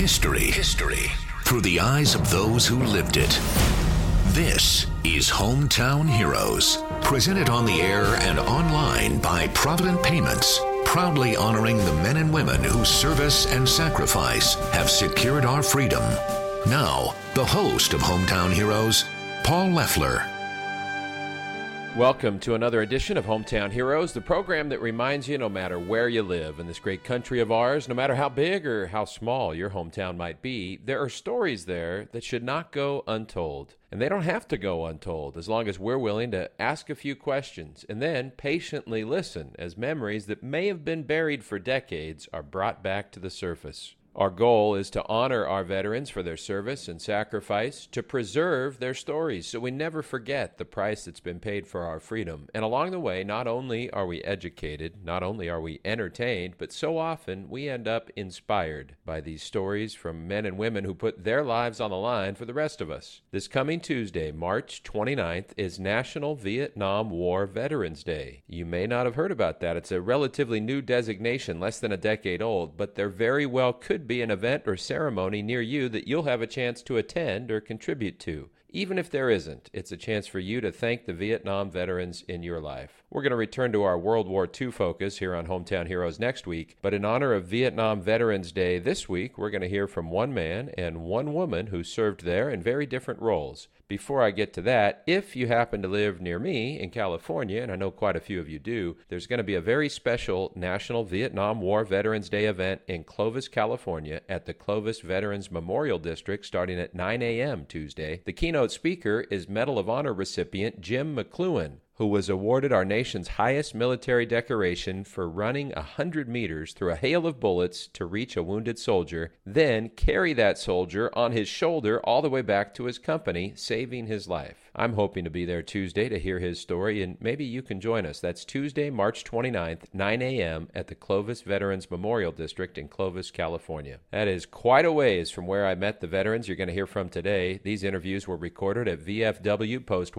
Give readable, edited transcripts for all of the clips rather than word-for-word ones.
History through the eyes of those who lived it. This is Hometown Heroes, presented on the air and online by Provident Payments, proudly honoring the men and women whose service and sacrifice have secured our freedom. Now, the host of Hometown Heroes, Paul Leffler. Welcome to another edition of Hometown Heroes, the program that reminds you no matter where you live in this great country of ours, no matter how big or how small your hometown might be, there are stories there that should not go untold. And they don't have to go untold as long as we're willing to ask a few questions and then patiently listen as memories that may have been buried for decades are brought back to the surface. Our goal is to honor our veterans for their service and sacrifice, to preserve their stories so we never forget the price that's been paid for our freedom. And along the way, not only are we educated, not only are we entertained, but so often we end up inspired by these stories from men and women who put their lives on the line for the rest of us. This coming Tuesday, March 29th, is National Vietnam War Veterans Day. You may not have heard about that. It's a relatively new designation, less than a decade old, but there very well could be an event or ceremony near you that you'll have a chance to attend or contribute to. Even if there isn't, it's a chance for you to thank the Vietnam veterans in your life. We're going to return to our World War II focus here on Hometown Heroes next week, but in honor of Vietnam Veterans Day this week, we're going to hear from one man and one woman who served there in very different roles. Before I get to that, if you happen to live near me in California, and I know quite a few of you do, there's going to be a very special National Vietnam War Veterans Day event in Clovis, California at the Clovis Veterans Memorial District starting at 9 a.m. Tuesday. The keynote speaker is Medal of Honor recipient Jim McCloughan, who was awarded our nation's highest military decoration for running 100 meters through a hail of bullets to reach a wounded soldier, then carry that soldier on his shoulder all the way back to his company, saving his life. I'm hoping to be there Tuesday to hear his story, and maybe you can join us. That's Tuesday, March 29th, 9 a.m. at the Clovis Veterans Memorial District in Clovis, California. That is quite a ways from where I met the veterans you're going to hear from today. These interviews were recorded at VFW Post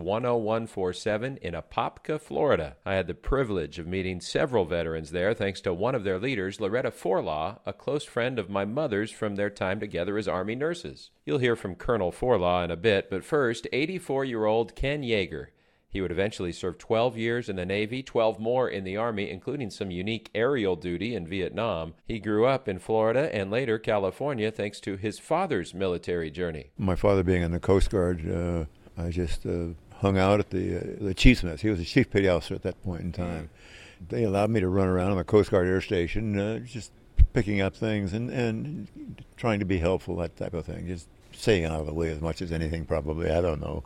10147 in Apopka, Florida. I had the privilege of meeting several veterans there thanks to one of their leaders, Loretta Forlaw, a close friend of my mother's from their time together as Army nurses. You'll hear from Colonel Forlaw in a bit, but first, 84-year-old Ken Yeager. He would eventually serve 12 years in the Navy, 12 more in the Army, including some unique aerial duty in Vietnam. He grew up in Florida and later California thanks to his father's military journey. My father being in the Coast Guard, I just hung out at the chief's mess. He was the chief petty officer at that point in time. They allowed me to run around on the Coast Guard Air Station, just picking up things and trying to be helpful, that type of thing. Just staying out of the way as much as anything, probably. I don't know.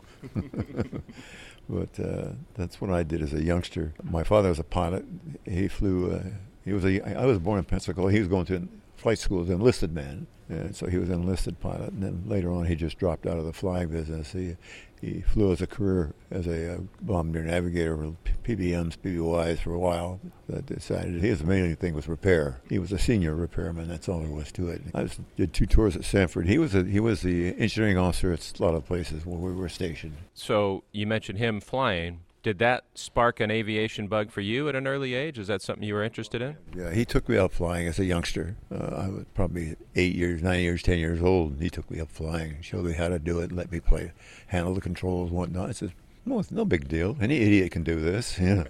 But that's what I did as a youngster. My father was a pilot. He flew. I was born in Pensacola. He was going to flight school as an enlisted man, and so he was an enlisted pilot. And then later on, he just dropped out of the flying business. He flew as a career as a bombardier navigator with PBMs, PBYs for a while. But decided his main thing was repair. He was a senior repairman. That's all there was to it. I did 2 tours at Sanford. He was the engineering officer at a lot of places where we were stationed. So you mentioned him flying. Did that spark an aviation bug for you at an early age? Is that something you were interested in? Yeah, he took me out flying as a youngster. I was probably 8 years, 9 years, 10 years old. And he took me up flying, showed me how to do it, let me handle the controls and whatnot. I said, no, it's no big deal. Any idiot can do this. Yeah.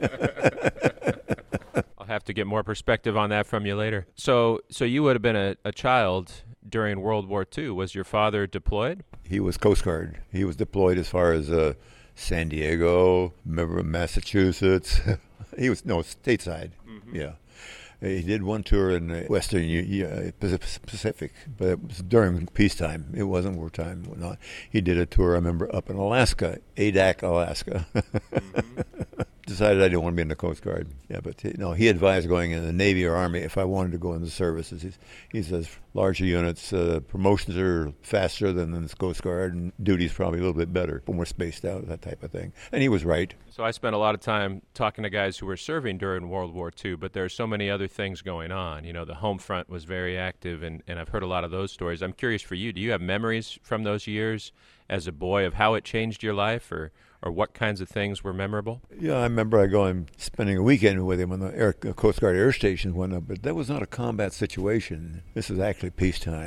I'll have to get more perspective on that from you later. So you would have been a child during World War II. Was your father deployed? He was Coast Guard. He was deployed as far as San Diego, remember Massachusetts. He was, stateside. Mm-hmm. Yeah. He did one tour in the Western Pacific, but it was during peacetime. It wasn't wartime. Whatnot. He did a tour, I remember, up in Alaska, Adak, Alaska. Mm-hmm. Decided I didn't want to be in the Coast Guard. Yeah, but he advised going in the Navy or Army if I wanted to go into the services. He says larger units, promotions are faster than the Coast Guard, and duty's probably a little bit better, more spaced out, that type of thing. And he was right. So I spent a lot of time talking to guys who were serving during World War II, but there are so many other things going on. The home front was very active, and I've heard a lot of those stories. I'm curious for you, do you have memories from those years as a boy of how it changed your life, or what kinds of things were memorable? Yeah, I remember going spending a weekend with him on the Coast Guard Air Station one, but that was not a combat situation. This was actually peacetime.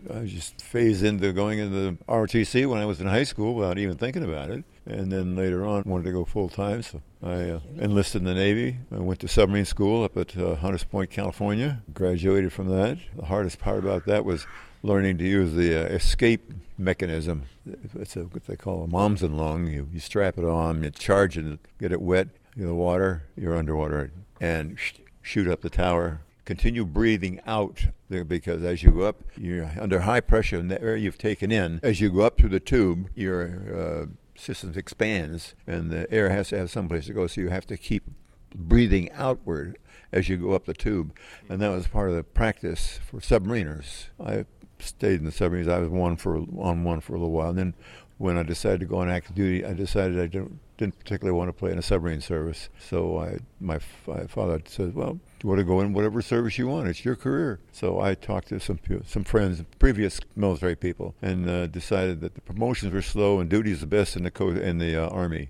I just phased into going into the ROTC when I was in high school without even thinking about it. And then later on, wanted to go full time, so I enlisted in the Navy. I went to submarine school up at Hunters Point, California. Graduated from that. The hardest part about that was learning to use the escape mechanism. It's what they call a Momsen-Lung. You strap it on, you charge it, get it wet, the water, you're underwater, and shoot up the tower. Continue breathing out because as you go up, you're under high pressure in the air you've taken in. As you go up through the tube, your system expands, and the air has to have someplace to go, so you have to keep breathing outward as you go up the tube. And that was part of the practice for submariners. I stayed in the submarines. I was on one for a little while. And then when I decided to go on active duty, I decided I didn't particularly want to play in a submarine service. So my father said, well, you want to go in whatever service you want. It's your career. So I talked to some friends, previous military people, and decided that the promotions were slow and duty's the best in the Army.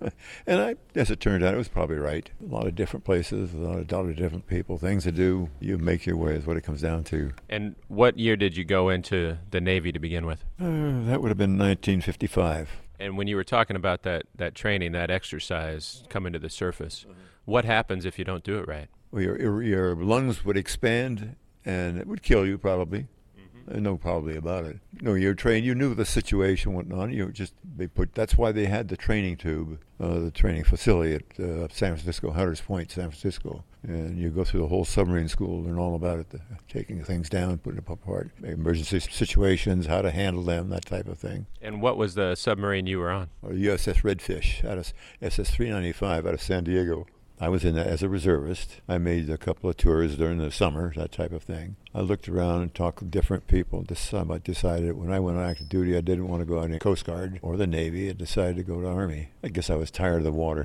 And as it turned out, it was probably right. A lot of different places, a lot of different people, things to do. You make your way is what it comes down to. And what year did you go into the Navy to begin with? That would have been 1955. And when you were talking about that training, that exercise coming to the surface, what happens if you don't do it right? Well, your lungs would expand, and it would kill you probably. No probably about it. No, you're trained. You knew the situation went on. That's why they had the training tube, the training facility at San Francisco, Hunters Point, San Francisco. And you go through the whole submarine school, learn all about it, taking things down, putting it apart, emergency situations, how to handle them, that type of thing. And what was the submarine you were on? USS Redfish, out of SS-395 out of San Diego. I was in that as a reservist. I made a couple of tours during the summer, that type of thing. I looked around and talked with different people. I decided when I went on active duty, I didn't want to go on the Coast Guard or the Navy. I decided to go to the Army. I guess I was tired of the water.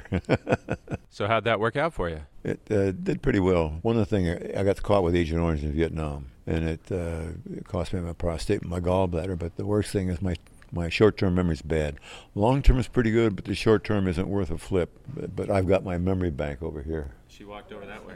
So how'd that work out for you? It did pretty well. One of the things, I got caught with Agent Orange in Vietnam, and it cost me my prostate and my gallbladder. But the worst thing is my short-term memory is bad. Long-term is pretty good, but the short-term isn't worth a flip. But I've got my memory bank over here. She walked over that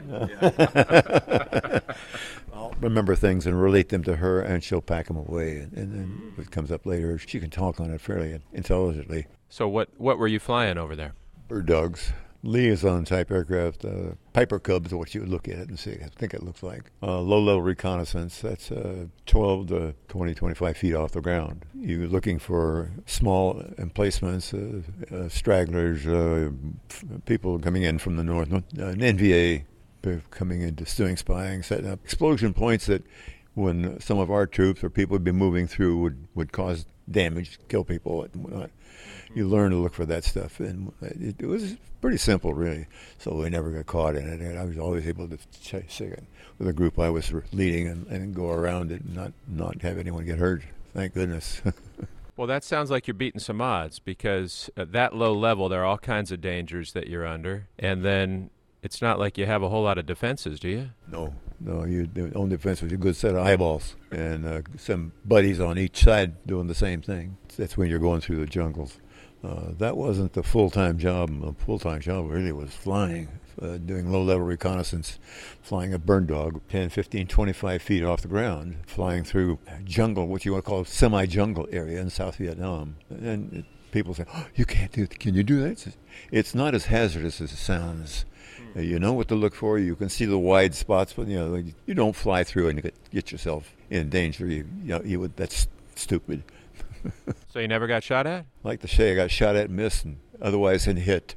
way. Yeah. I'll remember things and relate them to her, and she'll pack them away. And then if it comes up later, she can talk on it fairly intelligently. So what were you flying over there? Bird dogs. Liaison type aircraft, Piper Cubs is what you would look at it and see. I think it looks like low-level reconnaissance. That's 12 to 20, 25 feet off the ground. You're looking for small emplacements, stragglers, people coming in from the north, an NVA coming in, just doing spying, setting up explosion points that when some of our troops or people would be moving through would cause damage, kill people and whatnot. You learn to look for that stuff, and it was pretty simple, really. So we never got caught in it, and I was always able to chase it with a group I was leading and go around it and not have anyone get hurt. Thank goodness. Well, that sounds like you're beating some odds, because at that low level, there are all kinds of dangers that you're under, and then it's not like you have a whole lot of defenses, do you? No, the only defense was a good set of eyeballs and some buddies on each side doing the same thing. That's when you're going through the jungles. That wasn't the full-time job. The full-time job really was flying, doing low-level reconnaissance, flying a bird dog 10, 15, 25 feet off the ground, flying through jungle, what you want to call a semi-jungle area in South Vietnam. And people say, oh, you can't do it. Can you do that? It's not as hazardous as it sounds. You know what to look for. You can see the wide spots, but you don't fly through and get yourself in danger. That's stupid. So you never got shot at? Like to say, I got shot at and missed, and otherwise and hit.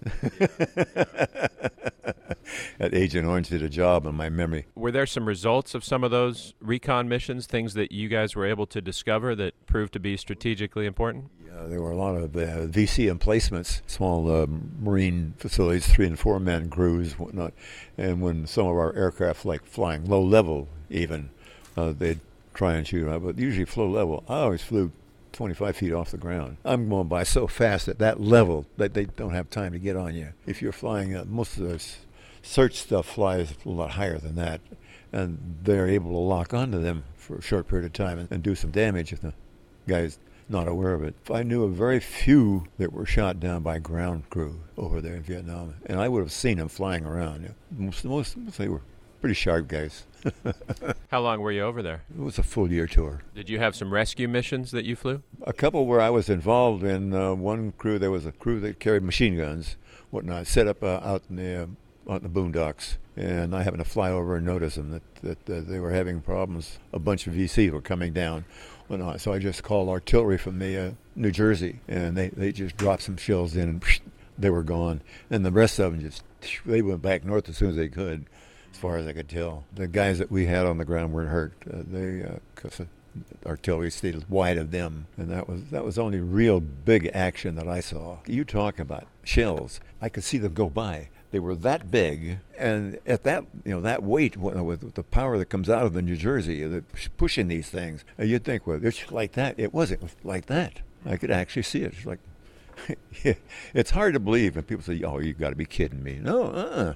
That Agent Orange did a job in my memory. Were there some results of some of those recon missions, things that you guys were able to discover that proved to be strategically important? Yeah, there were a lot of VC emplacements, small marine facilities, 3- and 4-man crews, whatnot. And when some of our aircraft, like flying low level even, they'd try and shoot out, but usually low level. I always flew 25 feet off the ground. I'm going by so fast at that level that they don't have time to get on you. If you're flying, most of the search stuff flies a lot higher than that, and they're able to lock onto them for a short period of time and do some damage if the guy's not aware of it. I knew of very few that were shot down by ground crew over there in Vietnam, and I would have seen them flying around. Most they were pretty sharp guys. How long were you over there? It was a full year tour. Did you have some rescue missions that you flew? A couple where I was involved in. One crew, there was a crew that carried machine guns, whatnot, set up out in the boondocks. And I happened to fly over and notice them that they were having problems. A bunch of VC were coming down, whatnot. So I just called artillery from the New Jersey, and they just dropped some shells in, and they were gone. And the rest of them they went back north as soon as they could, as far as I could tell. The guys that we had on the ground weren't hurt. Because artillery stayed wide of them, and that was the only real big action that I saw. You talk about shells, I could see them go by. They were that big, and at that that weight, with the power that comes out of the New Jersey, pushing these things, you'd think, well, it's like that. It wasn't like that. I could actually see it. It's like, it's hard to believe when people say, "Oh, you got to be kidding me." No,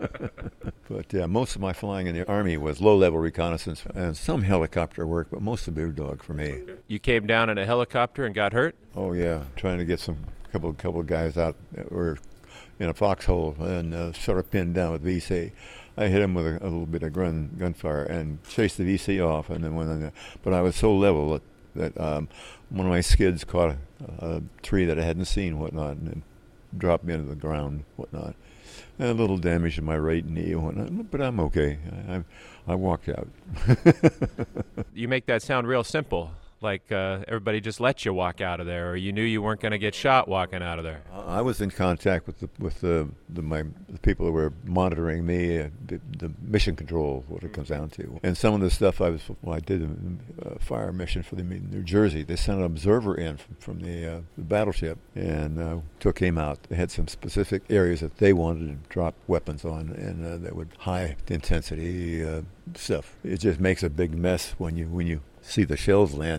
But most of my flying in the Army was low-level reconnaissance and some helicopter work, but most of Big Dog for me. You came down in a helicopter and got hurt? Oh yeah, trying to get couple of guys out that were in a foxhole and sort of pinned down with VC. I hit him with a little bit of gunfire and chased the VC off, and then went in there. But I was so level that one of my skids caught a tree that I hadn't seen, whatnot, and dropped me into the ground, whatnot. And a little damage to my right knee and whatnot, but I'm okay. I walked out. You make that sound real simple, like everybody just let you walk out of there, or you knew you weren't going to get shot walking out of there. I was in contact with the people who were monitoring me, the mission control, what it comes down to. And some of the stuff I did a fire mission for them in New Jersey. They sent an observer in from the battleship and took him out. They had some specific areas that they wanted to drop weapons on, and that would high intensity stuff. It just makes a big mess when you see the shells land.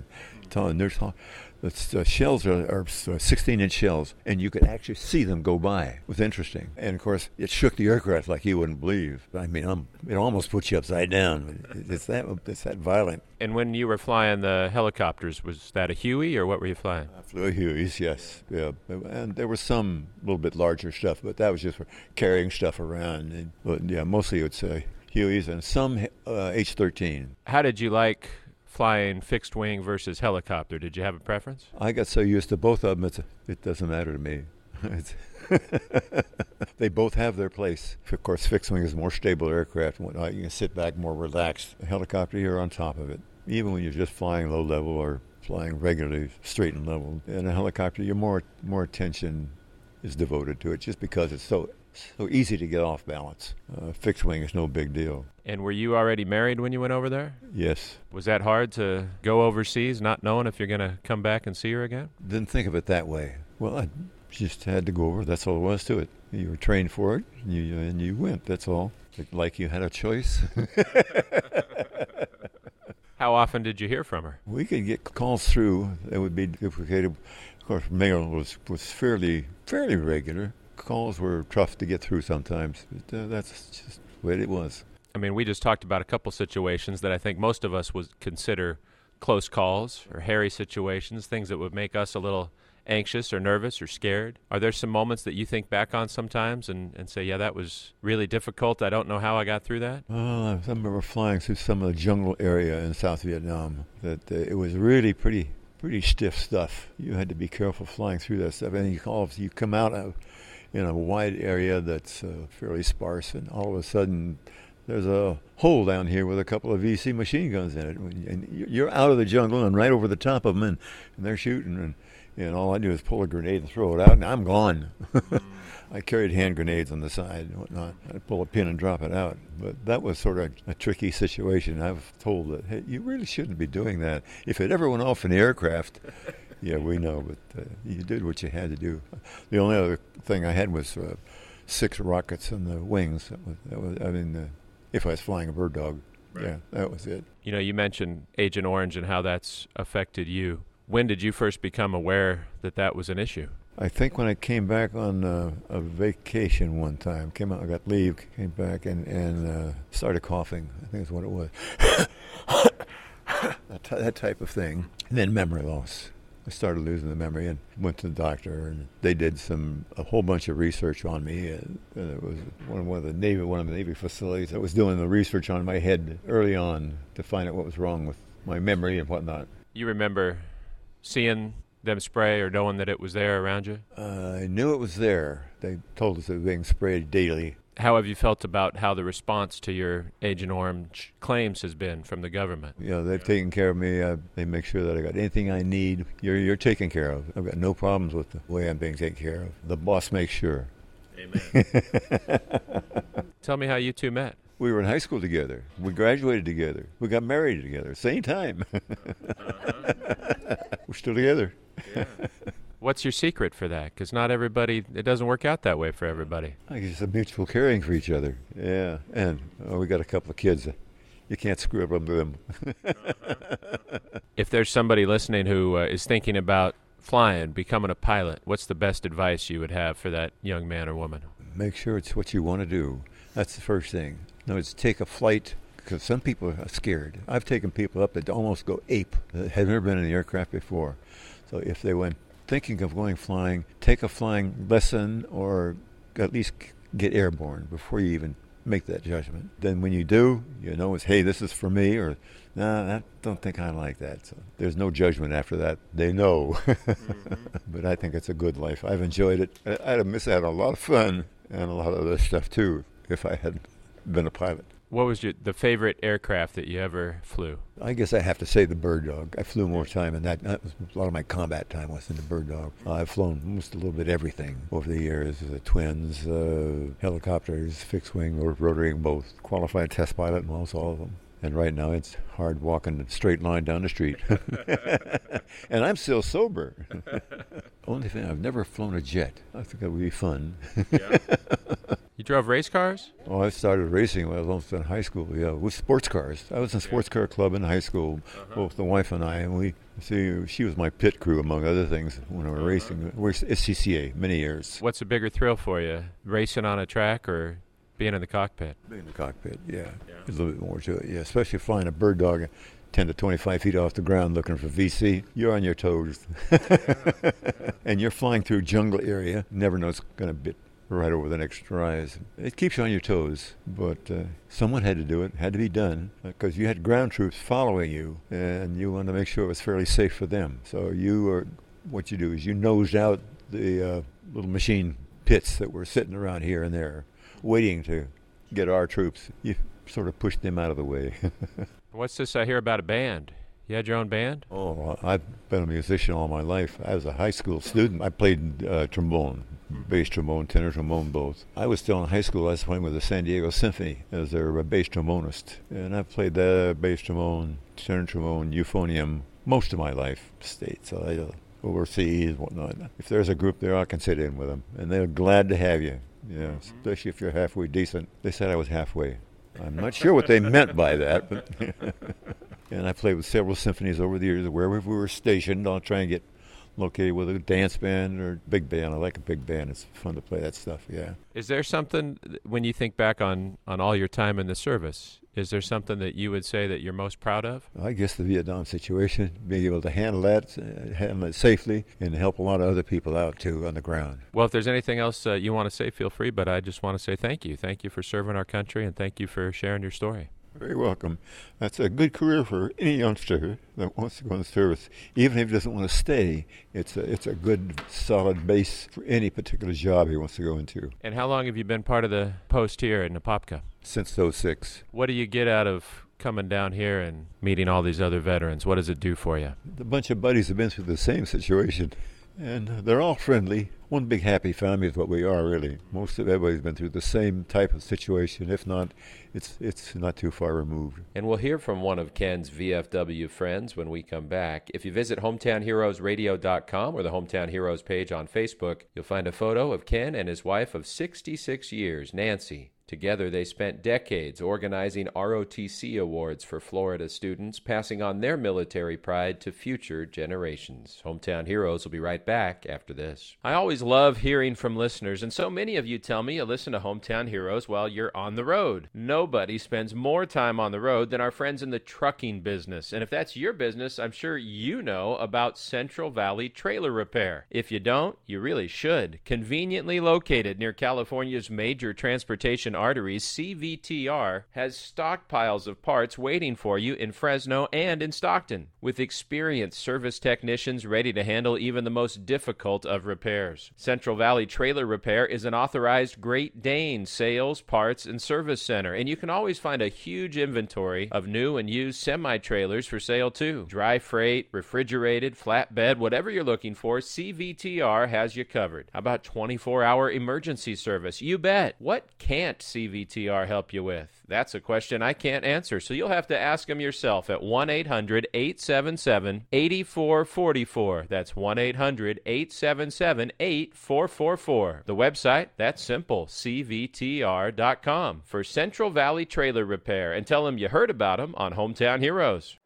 The shells are 16-inch shells, and you could actually see them go by. It was interesting. And, of course, it shook the aircraft like you wouldn't believe. I mean, it almost puts you upside down. It's that violent. And when you were flying the helicopters, was that a Huey, or what were you flying? I flew a Hueys, yes. Yeah. And there was some little bit larger stuff, but that was just for carrying stuff around. But, yeah, mostly it would say Hueys and some H-13. How did you like flying fixed wing versus helicopter? Did you have a preference? I got so used to both of them, it doesn't matter to me. They both have their place. Of course, fixed wing is a more stable aircraft and whatnot. You can sit back more relaxed. A helicopter, you're on top of it. Even when you're just flying low level or flying regularly straight and level. In a helicopter, your more attention is devoted to it just because it's so easy to get off balance. Fixed wing is no big deal. And were you already married when you went over there? Yes. Was that hard to go overseas not knowing if you're going to come back and see her again? Didn't think of it that way. Well, I just had to go over. That's all there was to it. You were trained for it, and you went. That's all. Like you had a choice. How often did you hear from her? We could get calls through that would be duplicated. Of course, mail was fairly regular. Calls were tough to get through sometimes. But, that's just the way it was. I mean, we just talked about a couple situations that I think most of us would consider close calls or hairy situations, things that would make us a little anxious or nervous or scared. Are there some moments that you think back on sometimes and say, yeah, that was really difficult, I don't know how I got through that? I remember flying through some of the jungle area in South Vietnam. That it was really pretty stiff stuff. You had to be careful flying through that stuff. And you come out in a wide area that's fairly sparse, and all of a sudden there's a hole down here with a couple of VC machine guns in it. And you're out of the jungle and right over the top of them, and they're shooting. And all I do is pull a grenade and throw it out, and I'm gone. I carried hand grenades on the side and whatnot. I'd pull a pin and drop it out. But that was sort of a tricky situation. I was told that, hey, you really shouldn't be doing that. If it ever went off in the aircraft, yeah, we know, but you did what you had to do. The only other thing I had was 6 rockets in the wings. If I was flying a Bird Dog, right. Yeah, that was it. You know, you mentioned Agent Orange and how that's affected you. When did you first become aware that was an issue? I think when I came back on a vacation one time, came out, I got leave, came back and started coughing. I think that's what it was. that type of thing. And then memory loss. I started losing the memory and went to the doctor, and they did a whole bunch of research on me. And it was one of the Navy facilities that was doing the research on my head early on to find out what was wrong with my memory and whatnot. You remember seeing them spray or knowing that it was there around you? I knew it was there. They told us it was being sprayed daily. How have you felt about how the response to your Agent Orange claims has been from the government? They've taken care of me. They make sure that I got anything I need. You're taken care of. I've got no problems with the way I'm being taken care of. The boss makes sure. Amen. Tell me how you two met. We were in high school together. We graduated together. We got married together. Same time. We're still together. Yeah. What's your secret for that? Because not everybody, it doesn't work out that way for everybody. I guess it's a mutual caring for each other. Yeah. And we got a couple of kids. You can't screw up with them. If there's somebody listening who is thinking about flying, becoming a pilot, what's the best advice you would have for that young man or woman? Make sure it's what you want to do. That's the first thing. No, it's take a flight, because some people are scared. I've taken people up that almost go ape, that have never been in the aircraft before. So if they went thinking of going flying, take a flying lesson or at least get airborne before you even make that judgment. Then when you do, you know it's, hey, this is for me, or nah, I don't think I like that. So there's no judgment after that. They know. But I think it's a good life. I've enjoyed it. I'd have missed out on a lot of fun and a lot of other stuff too if I hadn't been a pilot. What was the favorite aircraft that you ever flew? I guess I have to say the Bird Dog. I flew more time, and that was a lot of my combat time was in the Bird Dog. I've flown almost a little bit everything over the years: the twins, helicopters, fixed wing, or rotary wing, both. Qualified test pilot, and almost all of them. And right now it's hard walking a straight line down the street. And I'm still sober. Only thing, I've never flown a jet. I think that would be fun. Yeah. You drove race cars? Oh, I started racing when I was almost in high school, with sports cars. I was in a sports car club in high school, both the wife and I, and she was my pit crew, among other things, when we were racing. We're SCCA, many years. What's a bigger thrill for you, racing on a track or being in the cockpit? Being in the cockpit, yeah. There's a little bit more to it, yeah. Especially flying a Bird Dog 10 to 25 feet off the ground looking for VC. You're on your toes. And you're flying through jungle area. Never know it's going to be right over the next rise. It keeps you on your toes, but someone had to do it. It had to be done because you had ground troops following you, and you wanted to make sure it was fairly safe for them. So what you do is you nosed out the little machine pits that were sitting around here and there, waiting to get our troops. You sort of pushed them out of the way. What's this I hear about a band? You had your own band? Oh, I've been a musician all my life. I was a high school student. I played trombone, bass trombone, tenor trombone, both. I was still in high school. I was playing with the San Diego Symphony as their bass trombonist. And I've played the bass trombone, tenor trombone, euphonium most of my life, states, overseas, whatnot. If there's a group there, I can sit in with them. And they're glad to have you, especially if you're halfway decent. They said I was halfway. I'm not sure what they meant by that, but... And I played with several symphonies over the years. Wherever we were stationed, I'll try and get located with a dance band or big band. I like a big band. It's fun to play that stuff, yeah. Is there something, when you think back on all your time in the service, is there something that you would say that you're most proud of? I guess the Vietnam situation, being able to handle it safely, and help a lot of other people out, too, on the ground. Well, if there's anything else you want to say, feel free, but I just want to say thank you. Thank you for serving our country, and thank you for sharing your story. Very welcome. That's a good career for any youngster that wants to go in the service. Even if he doesn't want to stay, it's a good, solid base for any particular job he wants to go into. And how long have you been part of the post here in Apopka? Since 2006. What do you get out of coming down here and meeting all these other veterans? What does it do for you? A bunch of buddies have been through the same situation, and they're all friendly. One big happy family is what we are, really. Most of everybody's been through the same type of situation. If not, it's not too far removed. And we'll hear from one of Ken's VFW friends when we come back. If you visit HometownHeroesRadio.com or the Hometown Heroes page on Facebook, you'll find a photo of Ken and his wife of 66 years, Nancy, Together, they spent decades organizing ROTC awards for Florida students, passing on their military pride to future generations. Hometown Heroes will be right back after this. I always love hearing from listeners, and so many of you tell me you listen to Hometown Heroes while you're on the road. Nobody spends more time on the road than our friends in the trucking business. And if that's your business, I'm sure you know about Central Valley Trailer Repair. If you don't, you really should. Conveniently located near California's major transportation arteries, CVTR has stockpiles of parts waiting for you in Fresno and in Stockton, with experienced service technicians ready to handle even the most difficult of repairs. Central Valley Trailer Repair is an authorized Great Dane sales, parts, and service center, and you can always find a huge inventory of new and used semi-trailers for sale too. Dry freight, refrigerated, flatbed, whatever you're looking for, CVTR has you covered. How about 24-hour emergency service? You bet. What can't CVTR help you with? That's a question I can't answer, so you'll have to ask them yourself at 1-800-877-8444. That's 1-800-877-8444. The website, that's simple, cvtr.com, for Central Valley Trailer Repair, and tell them you heard about them on Hometown Heroes.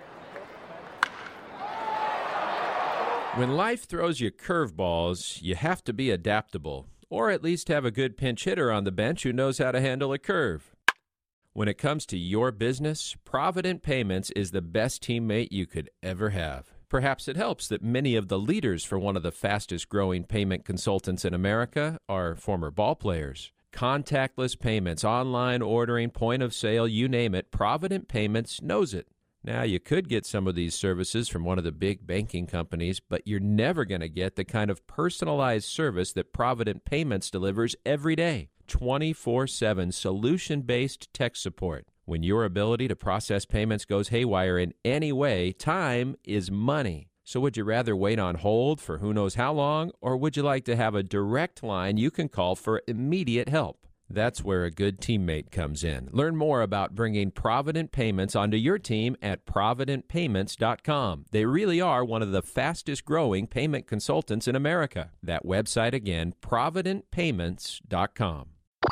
When life throws you curveballs, you have to be adaptable, or at least have a good pinch hitter on the bench who knows how to handle a curve. When it comes to your business, Provident Payments is the best teammate you could ever have. Perhaps it helps that many of the leaders for one of the fastest-growing payment consultants in America are former ball players. Contactless payments, online ordering, point of sale, you name it, Provident Payments knows it. Now, you could get some of these services from one of the big banking companies, but you're never going to get the kind of personalized service that Provident Payments delivers every day. 24/7 solution-based tech support. When your ability to process payments goes haywire in any way, time is money. So would you rather wait on hold for who knows how long, or would you like to have a direct line you can call for immediate help? That's where a good teammate comes in. Learn more about bringing Provident Payments onto your team at providentpayments.com. They really are one of the fastest-growing payment consultants in America. That website again, providentpayments.com.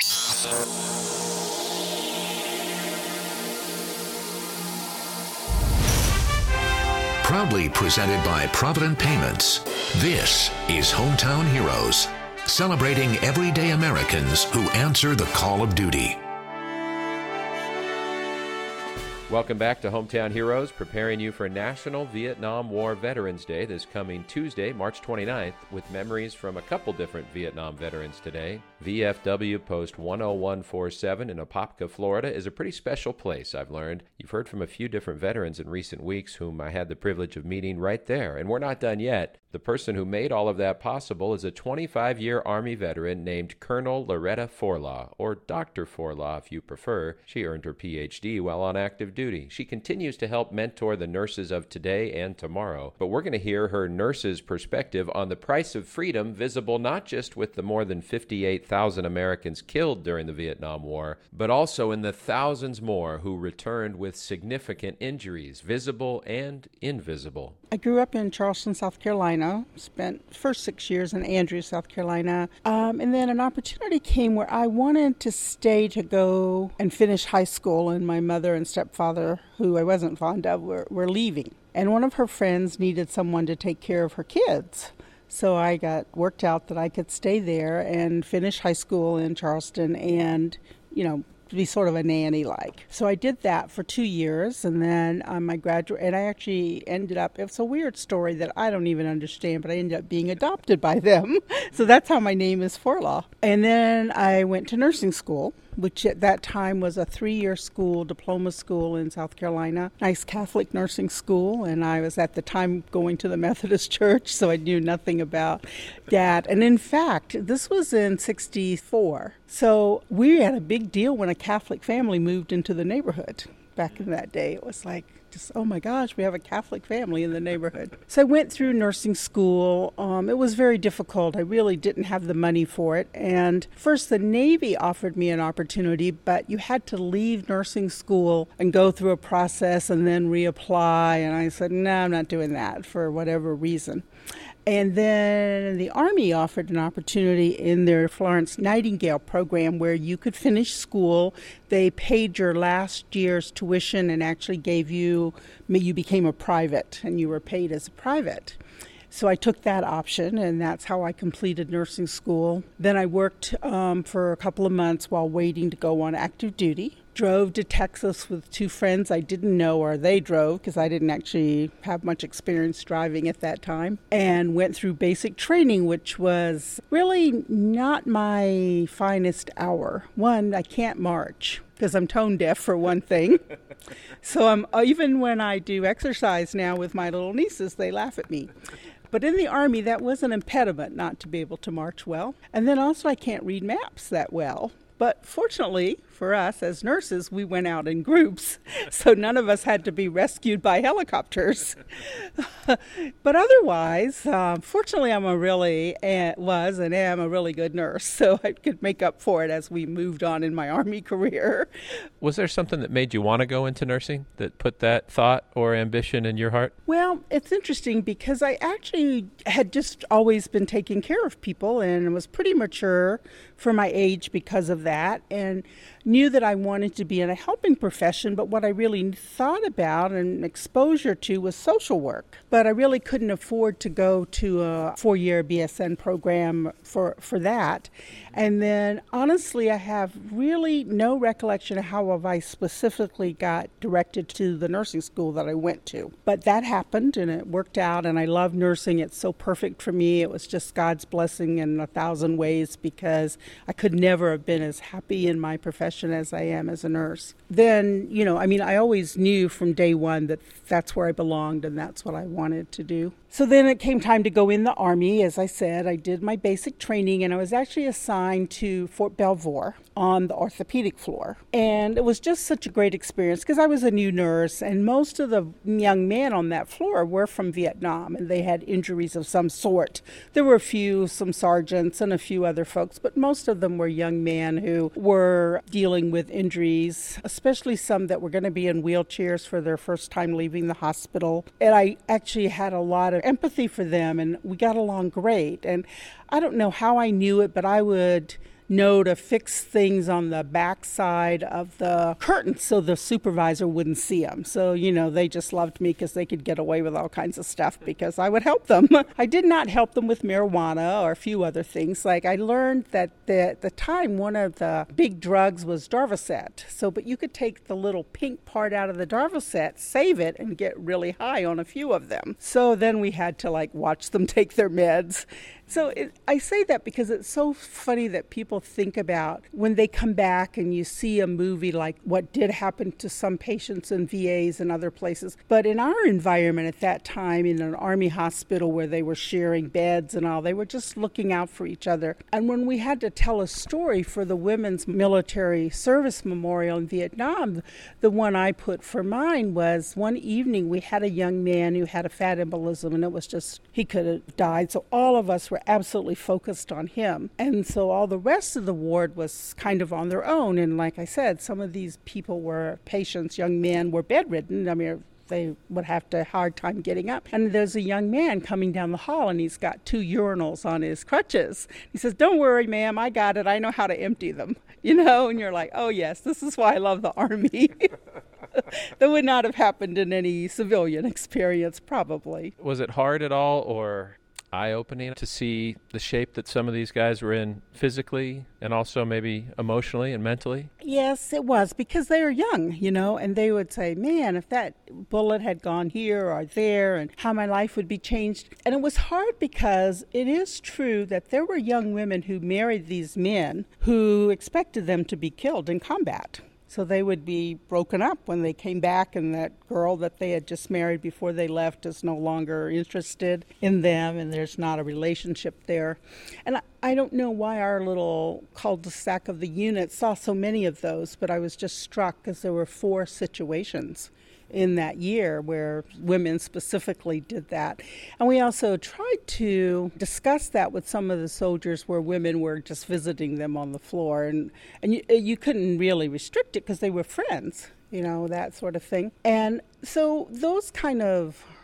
Proudly presented by Provident Payments, this is Hometown Heroes, celebrating everyday Americans who answer the call of duty. Welcome back to Hometown Heroes, preparing you for National Vietnam War Veterans Day this coming Tuesday, March 29th, with memories from a couple different Vietnam veterans today. VFW Post 10147 in Apopka, Florida is a pretty special place, I've learned. You've heard from a few different veterans in recent weeks whom I had the privilege of meeting right there, and we're not done yet. The person who made all of that possible is a 25-year Army veteran named Colonel Loretta Forlaw, or Dr. Forlaw if you prefer. She earned her Ph.D. while on active duty. She continues to help mentor the nurses of today and tomorrow, but we're going to hear her nurse's perspective on the price of freedom, visible not just with the more than 58,000 Americans killed during the Vietnam War, but also in the thousands more who returned with significant injuries, visible and invisible. I grew up in Charleston, South Carolina, spent the first 6 years in Andrews, South Carolina, and then an opportunity came where I wanted to stay to go and finish high school, and my mother and stepfather, who I wasn't fond of, were leaving. And one of her friends needed someone to take care of her kids. So I got worked out that I could stay there and finish high school in Charleston and, be sort of a nanny-like. So I did that for 2 years, and then I graduated, and I actually ended up, it's a weird story that I don't even understand, but I ended up being adopted by them. So that's how my name is Forlaw. And then I went to nursing school, which at that time was a 3-year school, diploma school in South Carolina. Nice Catholic nursing school, and I was at the time going to the Methodist Church, so I knew nothing about that. And in fact, this was in 1964. So we had a big deal when a Catholic family moved into the neighborhood. Back in that day, it was like, oh my gosh, we have a Catholic family in the neighborhood. So I went through nursing school. It was very difficult. I really didn't have the money for it. And first, the Navy offered me an opportunity, but you had to leave nursing school and go through a process and then reapply. And I said, no, I'm not doing that for whatever reason. And then the Army offered an opportunity in their Florence Nightingale program where you could finish school. They paid your last year's tuition and actually you became a private, and you were paid as a private. So I took that option, and that's how I completed nursing school. Then I worked for a couple of months while waiting to go on active duty. Drove to Texas with two friends I didn't know, or they drove because I didn't actually have much experience driving at that time, and went through basic training, which was really not my finest hour. One, I can't march because I'm tone deaf for one thing. So even when I do exercise now with my little nieces, they laugh at me. But in the Army, that was an impediment not to be able to march well. And then also I can't read maps that well. But fortunately for us as nurses, we went out in groups, so none of us had to be rescued by helicopters. But otherwise, fortunately, am a really good nurse, so I could make up for it as we moved on in my Army career. Was there something that made you want to go into nursing, that put that thought or ambition in your heart? Well, it's interesting because I actually had just always been taking care of people and was pretty mature for my age because of that, and knew that I wanted to be in a helping profession, but what I really thought about and exposure to was social work. But I really couldn't afford to go to a 4-year BSN program for that. And then, honestly, I have really no recollection of how I specifically got directed to the nursing school that I went to. But that happened, and it worked out, and I love nursing. It's so perfect for me. It was just God's blessing in 1,000 ways because I could never have been as happy in my profession as I am as a nurse. Then, I always knew from day one that that's where I belonged and that's what I wanted to do. So then it came time to go in the Army. As I said, I did my basic training, and I was actually assigned to Fort Belvoir on the orthopedic floor. And it was just such a great experience because I was a new nurse, and most of the young men on that floor were from Vietnam, and they had injuries of some sort. There were some sergeants and a few other folks, but most of them were young men who were dealing with injuries, especially some that were going to be in wheelchairs for their first time leaving the hospital. And I actually had a lot of empathy for them, and we got along great. And I don't know how I knew it, but I would know to fix things on the back side of the curtains so the supervisor wouldn't see them. So, they just loved me because they could get away with all kinds of stuff because I would help them. I did not help them with marijuana or a few other things. Like I learned that at the time, one of the big drugs was Darvocet. But you could take the little pink part out of the Darvocet, save it, and get really high on a few of them. So then we had to watch them take their meds. So I say that because it's so funny that people think about when they come back and you see a movie like what did happen to some patients in VAs and other places. But in our environment at that time, in an Army hospital where they were sharing beds and all, they were just looking out for each other. And when we had to tell a story for the Women's Military Service Memorial in Vietnam, the one I put for mine was one evening we had a young man who had a fat embolism, and it was just, he could have died. So all of us were absolutely focused on him. And so all the rest of the ward was kind of on their own. And like I said, some of these patients, young men, were bedridden. They would have a hard time getting up. And there's a young man coming down the hall, and he's got 2 urinals on his crutches. He says, "Don't worry, ma'am, I got it. I know how to empty them." And you're like, oh, yes, this is why I love the Army. That would not have happened in any civilian experience, probably. Was it hard at all or eye-opening to see the shape that some of these guys were in physically and also maybe emotionally and mentally? Yes, it was, because they were young, and they would say, man, if that bullet had gone here or there, and how my life would be changed. And it was hard because it is true that there were young women who married these men who expected them to be killed in combat. So they would be broken up when they came back, and that girl that they had just married before they left is no longer interested in them, and there's not a relationship there. And I don't know why our little cul-de-sac of the unit saw so many of those, but I was just struck because there were 4 situations in that year where women specifically did that. And we also tried to discuss that with some of the soldiers where women were just visiting them on the floor. And you couldn't really restrict it because they were friends, that sort of thing. And so those kind of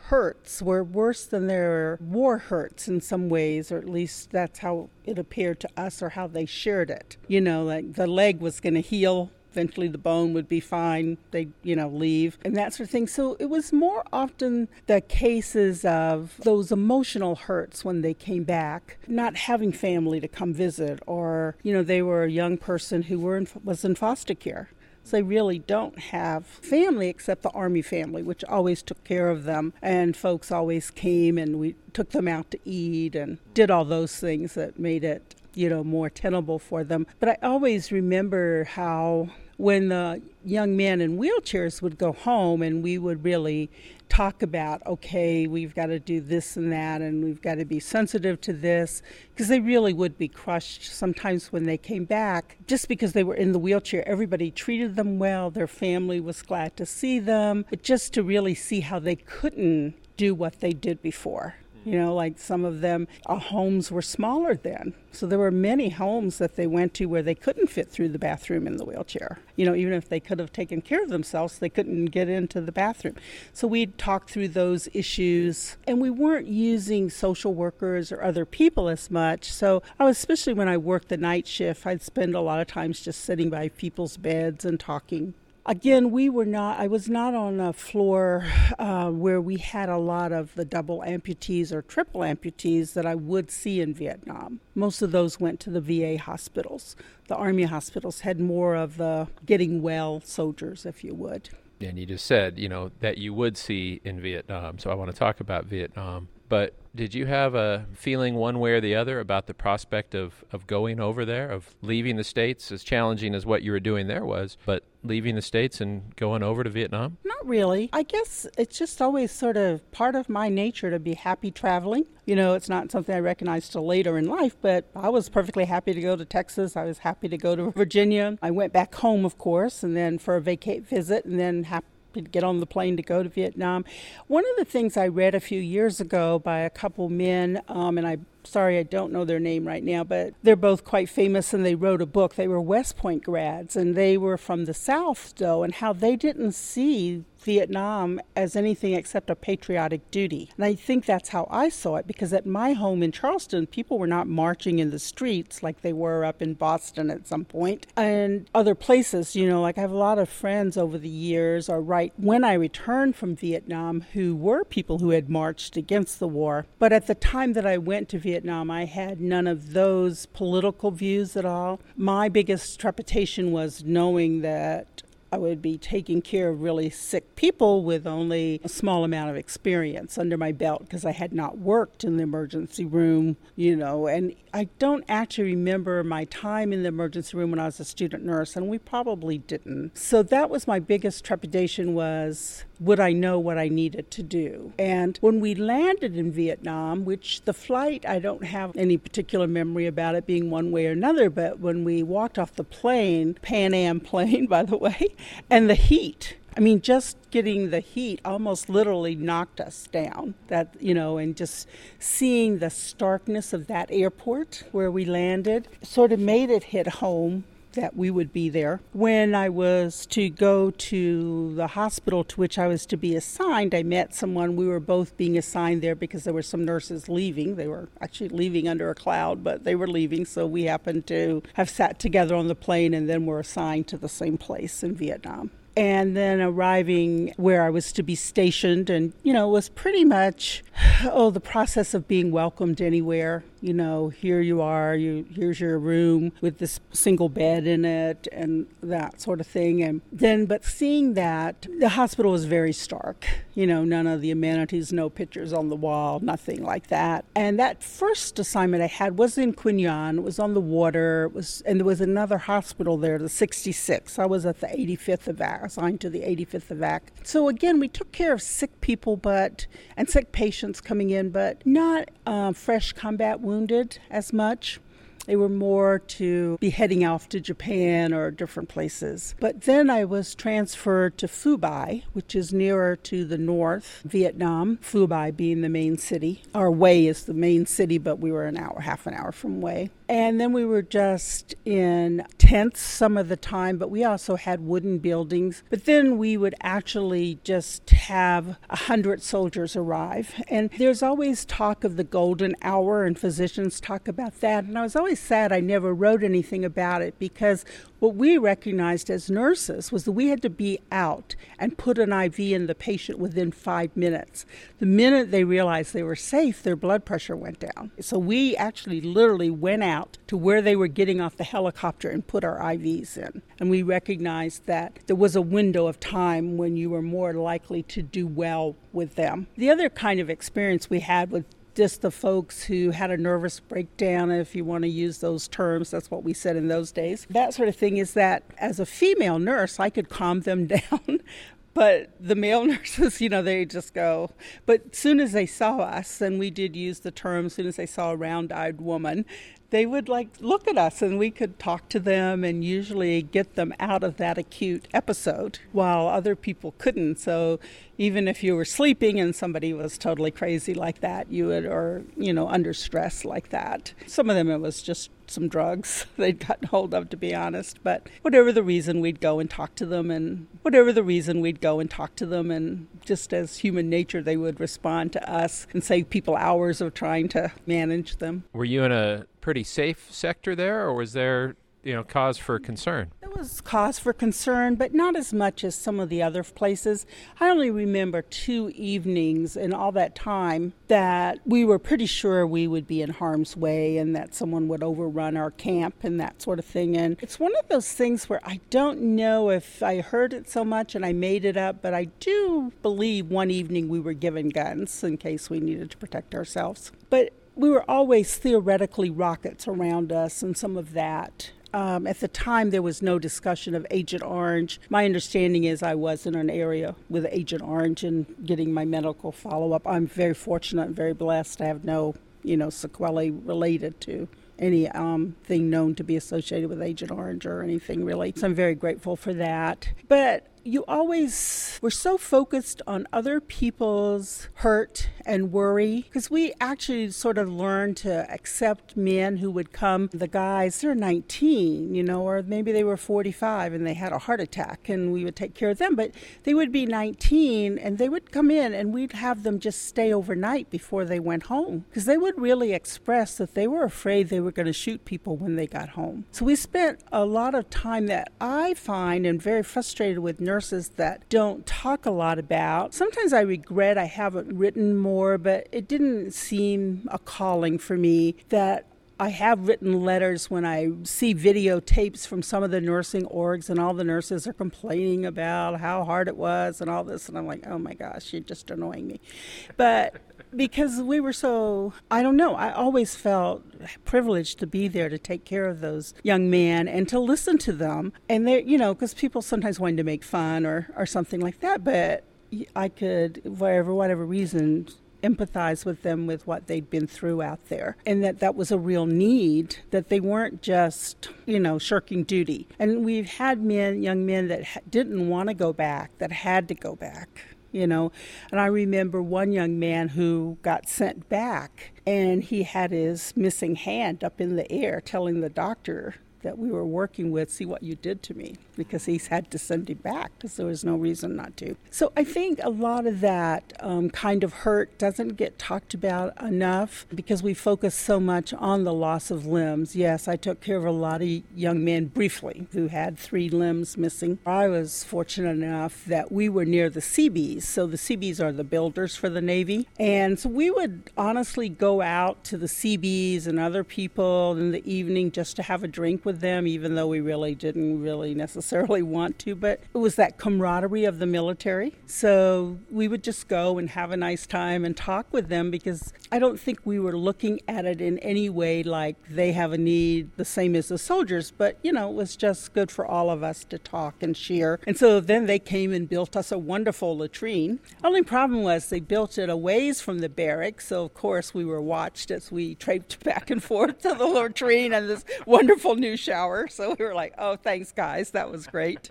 hurts were worse than their war hurts in some ways, or at least that's how it appeared to us or how they shared it. You know, like the leg was going to heal. Eventually the bone would be fine. They'd, leave and that sort of thing. So it was more often the cases of those emotional hurts when they came back, not having family to come visit, or, they were a young person who was in foster care. So they really don't have family except the Army family, which always took care of them. And folks always came and we took them out to eat and did all those things that made it, more tenable for them. But I always remember how when the young men in wheelchairs would go home and we would really talk about, okay, we've got to do this and that and we've got to be sensitive to this, because they really would be crushed sometimes when they came back. Just because they were in the wheelchair, everybody treated them well, their family was glad to see them, but just to really see how they couldn't do what they did before. Like some of them, homes were smaller then. So there were many homes that they went to where they couldn't fit through the bathroom in the wheelchair. Even if they could have taken care of themselves, they couldn't get into the bathroom. So we'd talk through those issues. And we weren't using social workers or other people as much. So especially when I worked the night shift, I'd spend a lot of times just sitting by people's beds and talking. Again, I was not on a floor where we had a lot of the double amputees or triple amputees that I would see in Vietnam. Most of those went to the VA hospitals. The Army hospitals had more of the getting well soldiers, if you would. And you just said, that you would see in Vietnam. So I want to talk about Vietnam. But did you have a feeling one way or the other about the prospect of going over there, of leaving the States, as challenging as what you were doing there was, but leaving the States and going over to Vietnam? Not really. I guess it's just always sort of part of my nature to be happy traveling. It's not something I recognized till later in life, but I was perfectly happy to go to Texas. I was happy to go to Virginia. I went back home, of course, and then for a vacate visit, and then happy to get on the plane to go to Vietnam. One of the things I read a few years ago by a couple men, and I'm sorry I don't know their name right now, but they're both quite famous and they wrote a book. They were West Point grads and they were from the South, though, and how they didn't see Vietnam as anything except a patriotic duty. And I think that's how I saw it, because at my home in Charleston, people were not marching in the streets like they were up in Boston at some point. And other places, like I have a lot of friends over the years, or right when I returned from Vietnam, who were people who had marched against the war. But at the time that I went to Vietnam, I had none of those political views at all. My biggest trepidation was knowing that I would be taking care of really sick people with only a small amount of experience under my belt, because I had not worked in the emergency room, and I don't actually remember my time in the emergency room when I was a student nurse, and we probably didn't. So that was my biggest trepidation, was would I know what I needed to do? And when we landed in Vietnam, which the flight, I don't have any particular memory about it being one way or another, but when we walked off the plane, Pan Am plane, by the way, and the heat, just getting the heat almost literally knocked us down. That, and just seeing the starkness of that airport where we landed sort of made it hit home that we would be there. When I was to go to the hospital to which I was to be assigned, I met someone. We were both being assigned there because there were some nurses leaving. They were actually leaving under a cloud, but they were leaving, so we happened to have sat together on the plane and then were assigned to the same place in Vietnam. And then arriving where I was to be stationed, and, it was pretty much, the process of being welcomed anywhere. Here you are, here's your room with this single bed in it and that sort of thing. And then, but seeing that, the hospital was very stark. None of the amenities, no pictures on the wall, nothing like that. And that first assignment I had was in Quy Nhon. It was on the water. And there was another hospital there, the 66. I was at the 85th evac, assigned to the 85th evac. So again, we took care of sick people, and sick patients coming in, but not fresh combat wounded as much. They were more to be heading off to Japan or different places. But then I was transferred to Phu Bai, which is nearer to the north, Vietnam, Phu Bai being the main city. Our Hue is the main city, but we were half an hour from Hue. And then we were just in tents some of the time, but we also had wooden buildings. But then we would actually just have 100 soldiers arrive. And there's always talk of the golden hour, and physicians talk about that. And I was always sad I never wrote anything about it, because what we recognized as nurses was that we had to be out and put an IV in the patient within 5 minutes. The minute they realized they were safe, their blood pressure went down. So we actually literally went out to where they were getting off the helicopter and put our IVs in. And we recognized that there was a window of time when you were more likely to do well with them. The other kind of experience we had with just the folks who had a nervous breakdown, if you want to use those terms, that's what we said in those days. That sort of thing is that as a female nurse, I could calm them down. But the male nurses, they just go. But as soon as they saw us, and we did use the term, as soon as they saw a round-eyed woman, they would look at us, and we could talk to them and usually get them out of that acute episode while other people couldn't. So even if you were sleeping and somebody was totally crazy like that, you would, or under stress like that. Some of them, it was just some drugs they'd gotten hold of, to be honest. But whatever the reason, we'd go and talk to them, and just as human nature, they would respond to us and save people hours of trying to manage them. Were you in a pretty safe sector there, or was there cause for concern? There was cause for concern, but not as much as some of the other places. I only remember 2 evenings in all that time that we were pretty sure we would be in harm's way and that someone would overrun our camp and that sort of thing. And it's one of those things where I don't know if I heard it so much and I made it up, but I do believe one evening we were given guns in case we needed to protect ourselves. But we were always theoretically rockets around us and some of that. At the time, there was no discussion of Agent Orange. My understanding is I was in an area with Agent Orange and getting my medical follow-up. I'm very fortunate and very blessed to have no, sequelae related to any thing known to be associated with Agent Orange or anything really. So I'm very grateful for that. But you always were so focused on other people's hurt and worry, because we actually sort of learned to accept men who would come, the guys, they're 19, or maybe they were 45 and they had a heart attack, and we would take care of them. But they would be 19 and they would come in and we'd have them just stay overnight before they went home, because they would really express that they were afraid they were going to shoot people when they got home. So we spent a lot of time that I find and very frustrated with nurses that don't talk a lot about. Sometimes I regret I haven't written more, but it didn't seem a calling for me that I have written letters when I see videotapes from some of the nursing orgs and all the nurses are complaining about how hard it was and all this. And I'm like, oh my gosh, you're just annoying me. But because we were so, I don't know, I always felt privileged to be there to take care of those young men and to listen to them. And they, because people sometimes wanted to make fun or something like that, but I could, for whatever reason, empathize with them with what they'd been through out there, and that was a real need, that they weren't just, shirking duty. And we've had young men that didn't want to go back, that had to go back. And I remember one young man who got sent back, and he had his missing hand up in the air telling the doctor that we were working with, see what you did to me, because he's had to send him back because there was no reason not to. So I think a lot of that kind of hurt doesn't get talked about enough because we focus so much on the loss of limbs. Yes, I took care of a lot of young men briefly who had 3 limbs missing. I was fortunate enough that we were near the Seabees. So the Seabees are the builders for the Navy. And so we would honestly go out to the Seabees and other people in the evening just to have a drink with them, even though we really didn't necessarily want to, but it was that camaraderie of the military. So we would just go and have a nice time and talk with them, because I don't think we were looking at it in any way like they have a need the same as the soldiers, but it was just good for all of us to talk and share. And so then they came and built us a wonderful latrine. Only problem was they built it a ways from the barracks, so of course we were watched as we traipsed back and forth to the latrine and this wonderful new shower. So we were like, oh, thanks guys, that was great.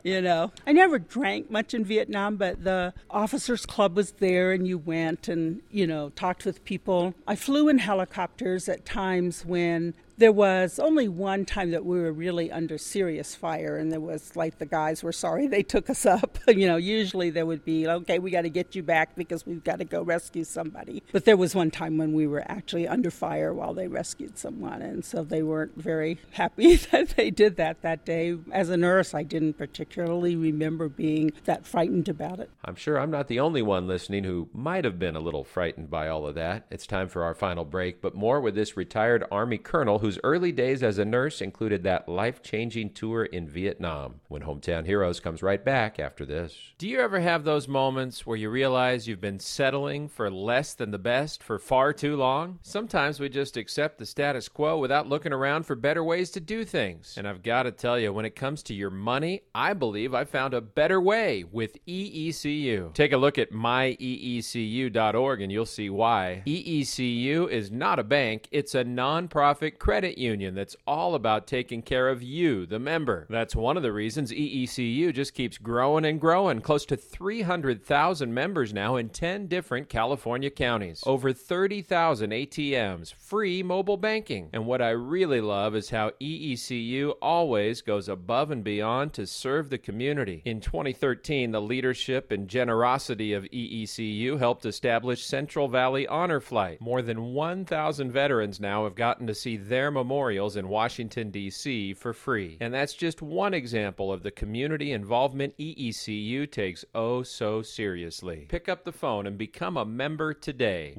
I never drank much in Vietnam, but the officers club was there and you went and talked with people. I flew in helicopters at times when There was only one time that we were really under serious fire, and there was like the guys were sorry they took us up. Usually there would be, okay, we got to get you back because we've got to go rescue somebody. But there was one time when we were actually under fire while they rescued someone, and so they weren't very happy that they did that day. As a nurse, I didn't particularly remember being that frightened about it. I'm sure I'm not the only one listening who might have been a little frightened by all of that. It's time for our final break, but more with this retired Army colonel whose early days as a nurse included that life-changing tour in Vietnam. When Hometown Heroes comes right back after this. Do you ever have those moments where you realize you've been settling for less than the best for far too long? Sometimes we just accept the status quo without looking around for better ways to do things. And I've got to tell you, when it comes to your money, I believe I found a better way with EECU. Take a look at myeecu.org and you'll see why. EECU is not a bank, it's a nonprofit credit union that's all about taking care of you, the member. That's one of the reasons EECU just keeps growing and growing. Close to 300,000 members now in 10 different California counties. Over 30,000 ATMs, free mobile banking. And what I really love is how EECU always goes above and beyond to serve the community. In 2013, the leadership and generosity of EECU helped establish Central Valley Honor Flight. More than 1,000 veterans now have gotten to see their memorials in Washington, D.C. for free. And that's just one example of the community involvement EECU takes oh so seriously. Pick up the phone and become a member today.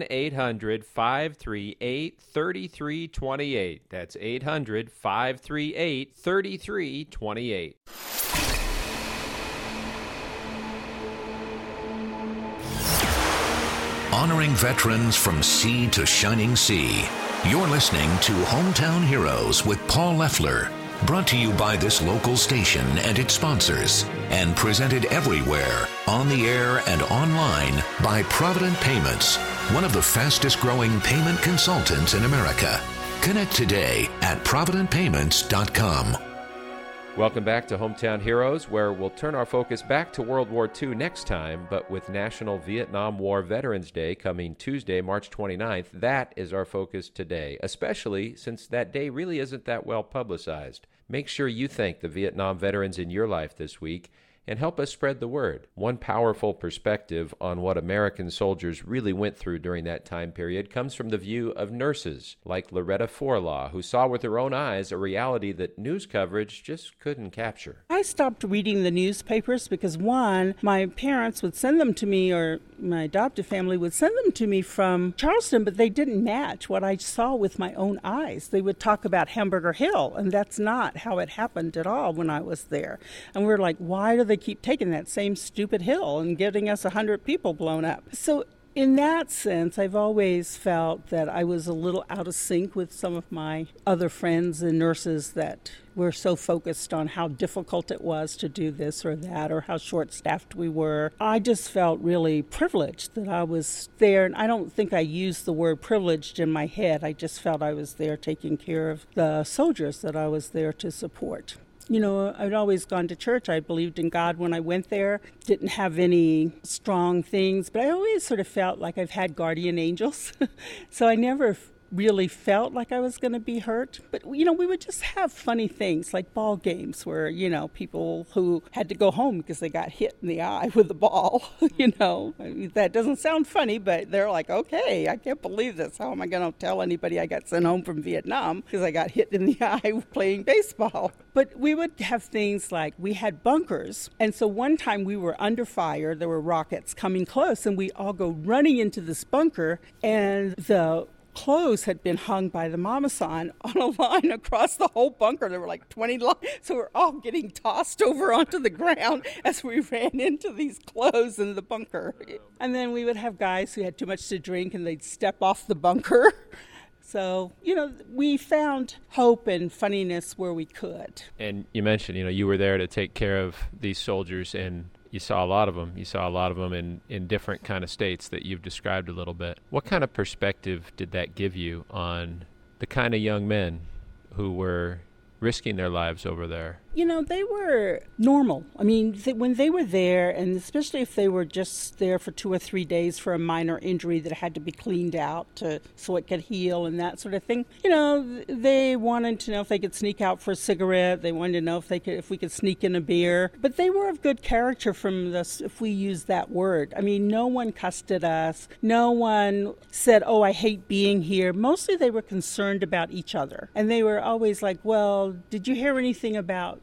1-800-538-3328. That's 800-538-3328. Honoring veterans from sea to shining sea. You're listening to Hometown Heroes with Paul Leffler. Brought to you by this local station and its sponsors. And presented everywhere, on the air and online, by Provident Payments, one of the fastest growing payment consultants in America. Connect today at providentpayments.com. Welcome back to Hometown Heroes, where we'll turn our focus back to World War II next time, but with National Vietnam War Veterans Day coming Tuesday, March 29th, that is our focus today, especially since that day really isn't that well publicized. Make sure you thank the Vietnam veterans in your life this week and help us spread the word. One powerful perspective on what American soldiers really went through during that time period comes from the view of nurses like Loretta Forlaw, who saw with her own eyes a reality that news coverage just couldn't capture. I stopped reading the newspapers because, one, my parents would send them to me, or my adoptive family would send them to me from Charleston, but they didn't match what I saw with my own eyes. They would talk about Hamburger Hill, and that's not how it happened at all when I was there. And we're like, why do they keep taking that same stupid hill and getting us 100 people blown up? So in that sense, I've always felt that I was a little out of sync with some of my other friends and nurses that were so focused on how difficult it was to do this or that, or how short-staffed we were. I just felt really privileged that I was there, and I don't think I used the word privileged in my head. I just felt I was there taking care of the soldiers that I was there to support. You know, I'd always gone to church. I believed in God when I went there. Didn't have any strong things, but I always sort of felt like I've had guardian angels. So I never really felt like I was going to be hurt. But, you know, we would just have funny things like ball games where, you know, people who had to go home because they got hit in the eye with a ball, you know. I mean, that doesn't sound funny, but they're like, okay, I can't believe this. How am I going to tell anybody I got sent home from Vietnam because I got hit in the eye playing baseball? But we would have things like we had bunkers. And so one time we were under fire. There were rockets coming close, and we all go running into this bunker, and the clothes had been hung by the mama-san on a line across the whole bunker. There were like 20 lines. So we're all getting tossed over onto the ground as we ran into these clothes in the bunker. And then we would have guys who had too much to drink and they'd step off the bunker. So, you know, we found hope and funniness where we could. And you mentioned, you know, you were there to take care of these soldiers, and you saw a lot of them. You saw a lot of them in different kind of states that you've described a little bit. What kind of perspective did that give you on the kind of young men who were risking their lives over there? They were normal. I mean, when they were there, and especially if they were just there for 2 or 3 days for a minor injury that had to be cleaned out so it could heal and that sort of thing, they wanted to know if they could sneak out for a cigarette. They wanted to know if we could sneak in a beer. But they were of good character from this, if we use that word. I mean, no one cussed at us. No one said, "Oh, I hate being here." Mostly they were concerned about each other. And they were always like, "Well, did you hear anything about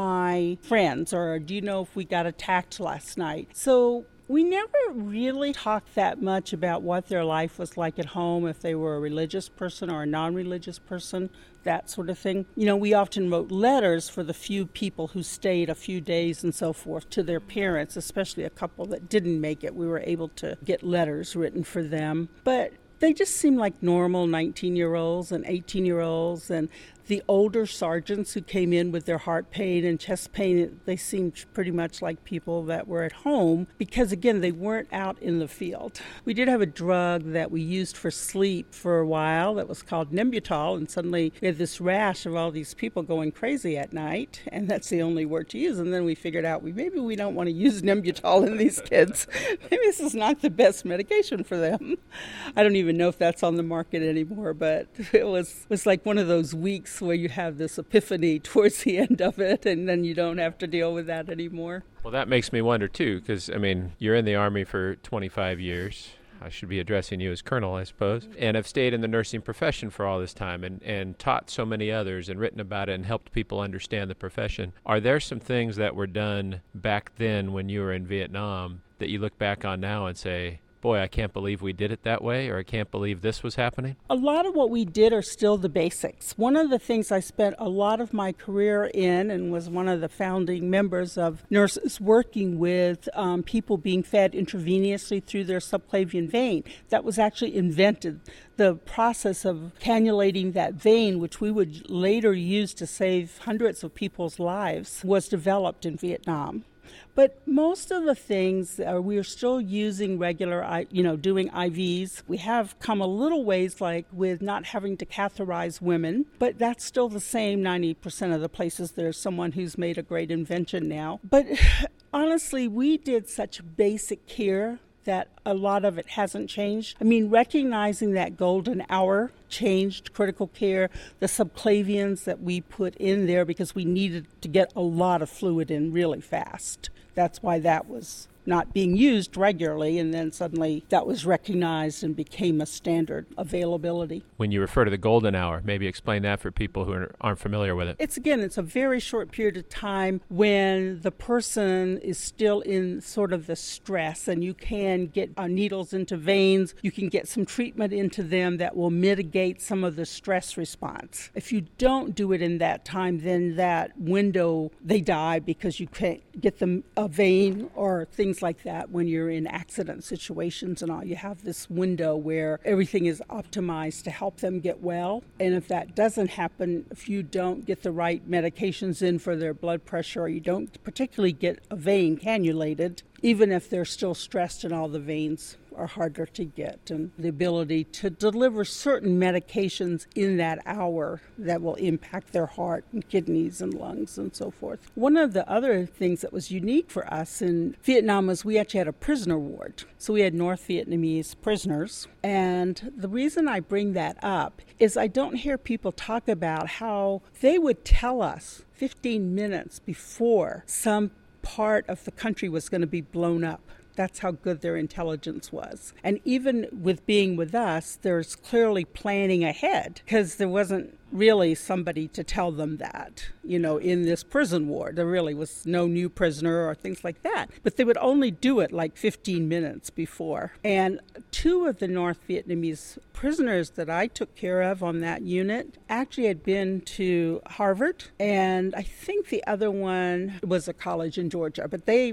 my friends, or do you know if we got attacked last night?" So we never really talked that much about what their life was like at home, if they were a religious person or a non-religious person, that sort of thing. We often wrote letters for the few people who stayed a few days and so forth to their parents, especially a couple that didn't make it. We were able to get letters written for them. But they just seemed like normal 19-year-olds and 18-year-olds, and the older sergeants who came in with their heart pain and chest pain, they seemed pretty much like people that were at home because, again, they weren't out in the field. We did have a drug that we used for sleep for a while that was called Nembutal, and suddenly we had this rash of all these people going crazy at night, and that's the only word to use. And then we figured out maybe we don't want to use Nembutal in these kids. Maybe this is not the best medication for them. I don't even know if that's on the market anymore, but it was like one of those weeks where you have this epiphany towards the end of it, and then you don't have to deal with that anymore. Well, that makes me wonder, too, because, you're in the Army for 25 years. I should be addressing you as Colonel, I suppose, and have stayed in the nursing profession for all this time and taught so many others and written about it and helped people understand the profession. Are there some things that were done back then when you were in Vietnam that you look back on now and say, boy, I can't believe we did it that way, or I can't believe this was happening? A lot of what we did are still the basics. One of the things I spent a lot of my career in, and was one of the founding members of nurses working with people being fed intravenously through their subclavian vein. That was actually invented. The process of cannulating that vein, which we would later use to save hundreds of people's lives, was developed in Vietnam. But most of the things we are still using regular, doing IVs. We have come a little ways, like with not having to catheterize women, but that's still the same 90% of the places. There's someone who's made a great invention now. But honestly, we did such basic care that a lot of it hasn't changed. Recognizing that golden hour changed critical care, the subclavians that we put in there because we needed to get a lot of fluid in really fast. That's why that was not being used regularly, and then suddenly that was recognized and became a standard availability. When you refer to the golden hour, maybe explain that for people who aren't familiar with it. It's a very short period of time when the person is still in sort of the stress, and you can get needles into veins, you can get some treatment into them that will mitigate some of the stress response. If you don't do it in that time, then that window, they die because you can't get them a vein or things like that when you're in accident situations and all. You have this window where everything is optimized to help them get well. And if that doesn't happen, if you don't get the right medications in for their blood pressure, or you don't particularly get a vein cannulated, even if they're still stressed and all the veins are harder to get, and the ability to deliver certain medications in that hour that will impact their heart and kidneys and lungs and so forth. One of the other things that was unique for us in Vietnam was we actually had a prisoner ward. So we had North Vietnamese prisoners, and the reason I bring that up is I don't hear people talk about how they would tell us 15 minutes before some part of the country was going to be blown up. That's how good their intelligence was. And even with being with us, there's clearly planning ahead because there wasn't really somebody to tell them that, in this prison ward. There really was no new prisoner or things like that. But they would only do it like 15 minutes before. And 2 of the North Vietnamese prisoners that I took care of on that unit actually had been to Harvard, and I think the other one was a college in Georgia. But they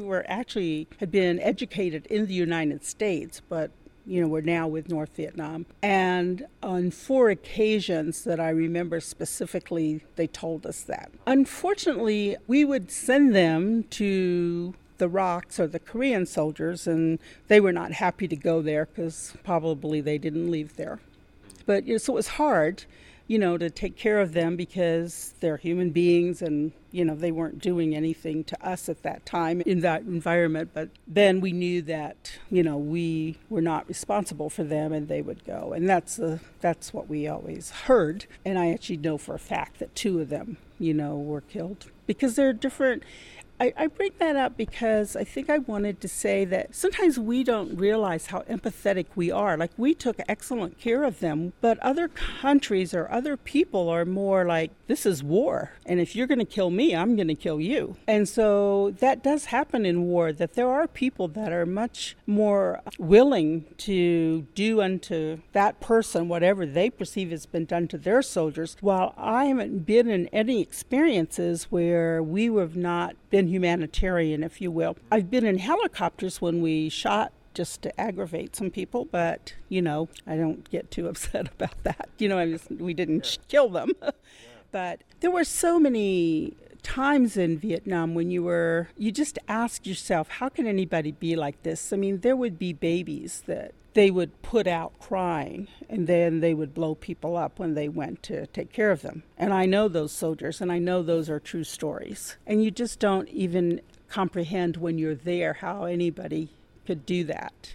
had been educated in the United States, but we're now with North Vietnam. And on 4 occasions that I remember specifically, they told us that. Unfortunately, we would send them to the ROKs or the Korean soldiers, and they were not happy to go there because probably they didn't leave there. But so it was hard. to take care of them because they're human beings and, they weren't doing anything to us at that time in that environment. But then we knew that, we were not responsible for them and they would go. And that's what we always heard. And I actually know for a fact that 2 of them, were killed because they're different. I bring that up because I think I wanted to say that sometimes we don't realize how empathetic we are. Like, we took excellent care of them, but other countries or other people are more like, this is war. And if you're going to kill me, I'm going to kill you. And so that does happen in war, that there are people that are much more willing to do unto that person whatever they perceive has been done to their soldiers, while I haven't been in any experiences where we have not been humanitarian, if you will. I've been in helicopters when we shot just to aggravate some people, but, I don't get too upset about that. We didn't kill them. But there were so many times in Vietnam when you just ask yourself, how can anybody be like this? I mean, there would be babies that they would put out crying, and then they would blow people up when they went to take care of them. And I know those soldiers, and I know those are true stories. And you just don't even comprehend when you're there how anybody could do that,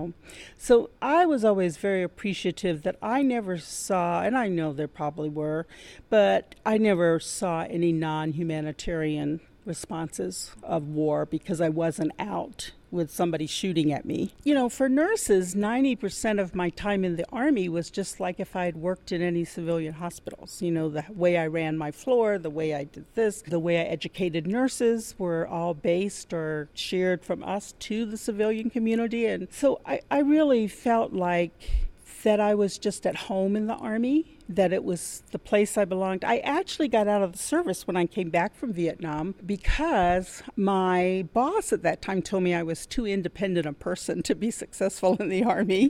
So I was always very appreciative that I never saw, and I know there probably were, but I never saw any non-humanitarian responses of war because I wasn't out with somebody shooting at me. For nurses, 90% of my time in the Army was just like if I had worked in any civilian hospitals. The way I ran my floor, the way I did this, the way I educated nurses were all based or shared from us to the civilian community. And so I really felt like that I was just at home in the Army, that it was the place I belonged. I actually got out of the service when I came back from Vietnam because my boss at that time told me I was too independent a person to be successful in the Army.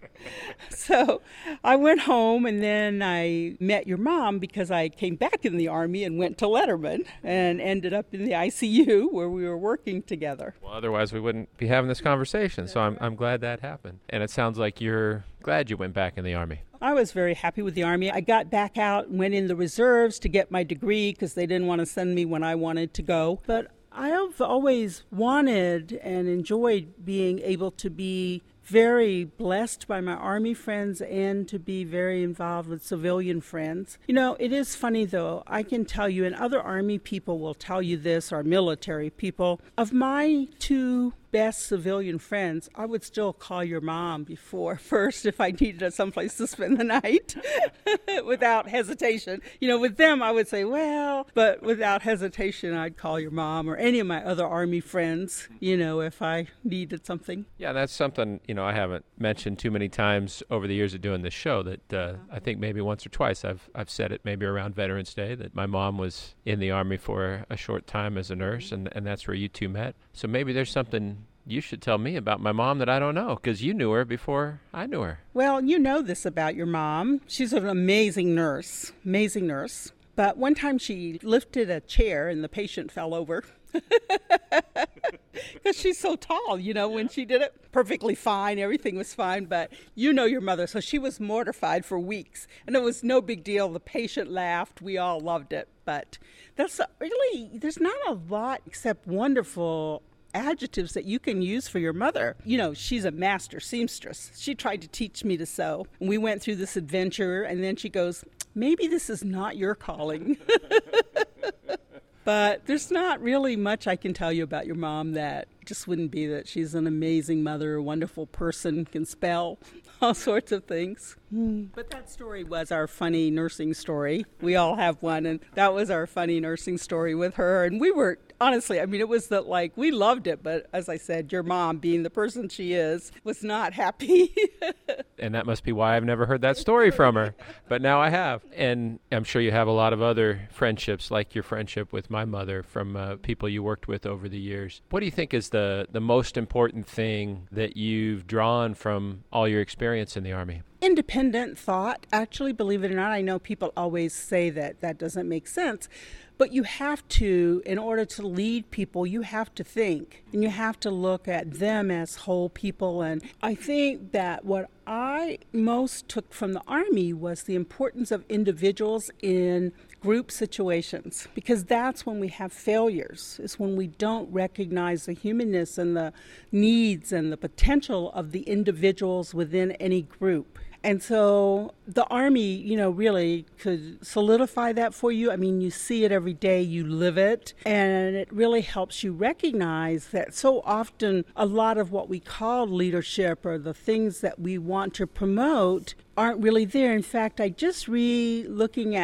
So I went home, and then I met your mom because I came back in the Army and went to Letterman and ended up in the ICU where we were working together. Well, otherwise we wouldn't be having this conversation, so I'm glad that happened. And it sounds like you're glad you went back in the Army. I was very happy with the Army. I got back out and went in the reserves to get my degree because they didn't want to send me when I wanted to go. But I have always wanted and enjoyed being able to be very blessed by my Army friends and to be very involved with civilian friends. It is funny, though. I can tell you, and other Army people will tell you this, or military people, of my 2 best civilian friends, I would still call your mom first if I needed someplace to spend the night without hesitation. With them, I would say, well, but without hesitation, I'd call your mom or any of my other Army friends, if I needed something. Yeah, that's something, I haven't mentioned too many times over the years of doing this show that I think maybe once or twice I've said it, maybe around Veterans Day, that my mom was in the Army for a short time as a nurse, and that's where you 2 met. So maybe there's something you should tell me about my mom that I don't know, because you knew her before I knew her. Well, you know this about your mom. She's an amazing nurse. But one time she lifted a chair and the patient fell over. Because she's so tall, when she did it. Perfectly fine, everything was fine, but your mother, so she was mortified for weeks. And it was no big deal. The patient laughed. We all loved it. But there's not a lot except wonderful adjectives that you can use for your mother. She's a master seamstress. She tried to teach me to sew. And we went through this adventure, and then she goes, maybe this is not your calling. But there's not really much I can tell you about your mom that just wouldn't be that she's an amazing mother, a wonderful person, can spell, all sorts of things. But that story was our funny nursing story. We all have one, and that was our funny nursing story with her. And we were, honestly, it was we loved it, but as I said, your mom, being the person she is, was not happy. And that must be why I've never heard that story from her. But now I have. And I'm sure you have a lot of other friendships, like your friendship with my mother, from people you worked with over the years. What do you think is the most important thing that you've drawn from all your experience in the Army? In independent thought, actually, believe it or not. I know people always say that that doesn't make sense, but you have to, in order to lead people, you have to think and you have to look at them as whole people. And I think that what I most took from the Army was the importance of individuals in group situations, because that's when we have failures, is when we don't recognize the humanness and the needs and the potential of the individuals within any group. And so the Army, really could solidify that for you. I mean, you see it every day, you live it, and it really helps you recognize that so often a lot of what we call leadership or the things that we want to promote aren't really there. In fact, I just doing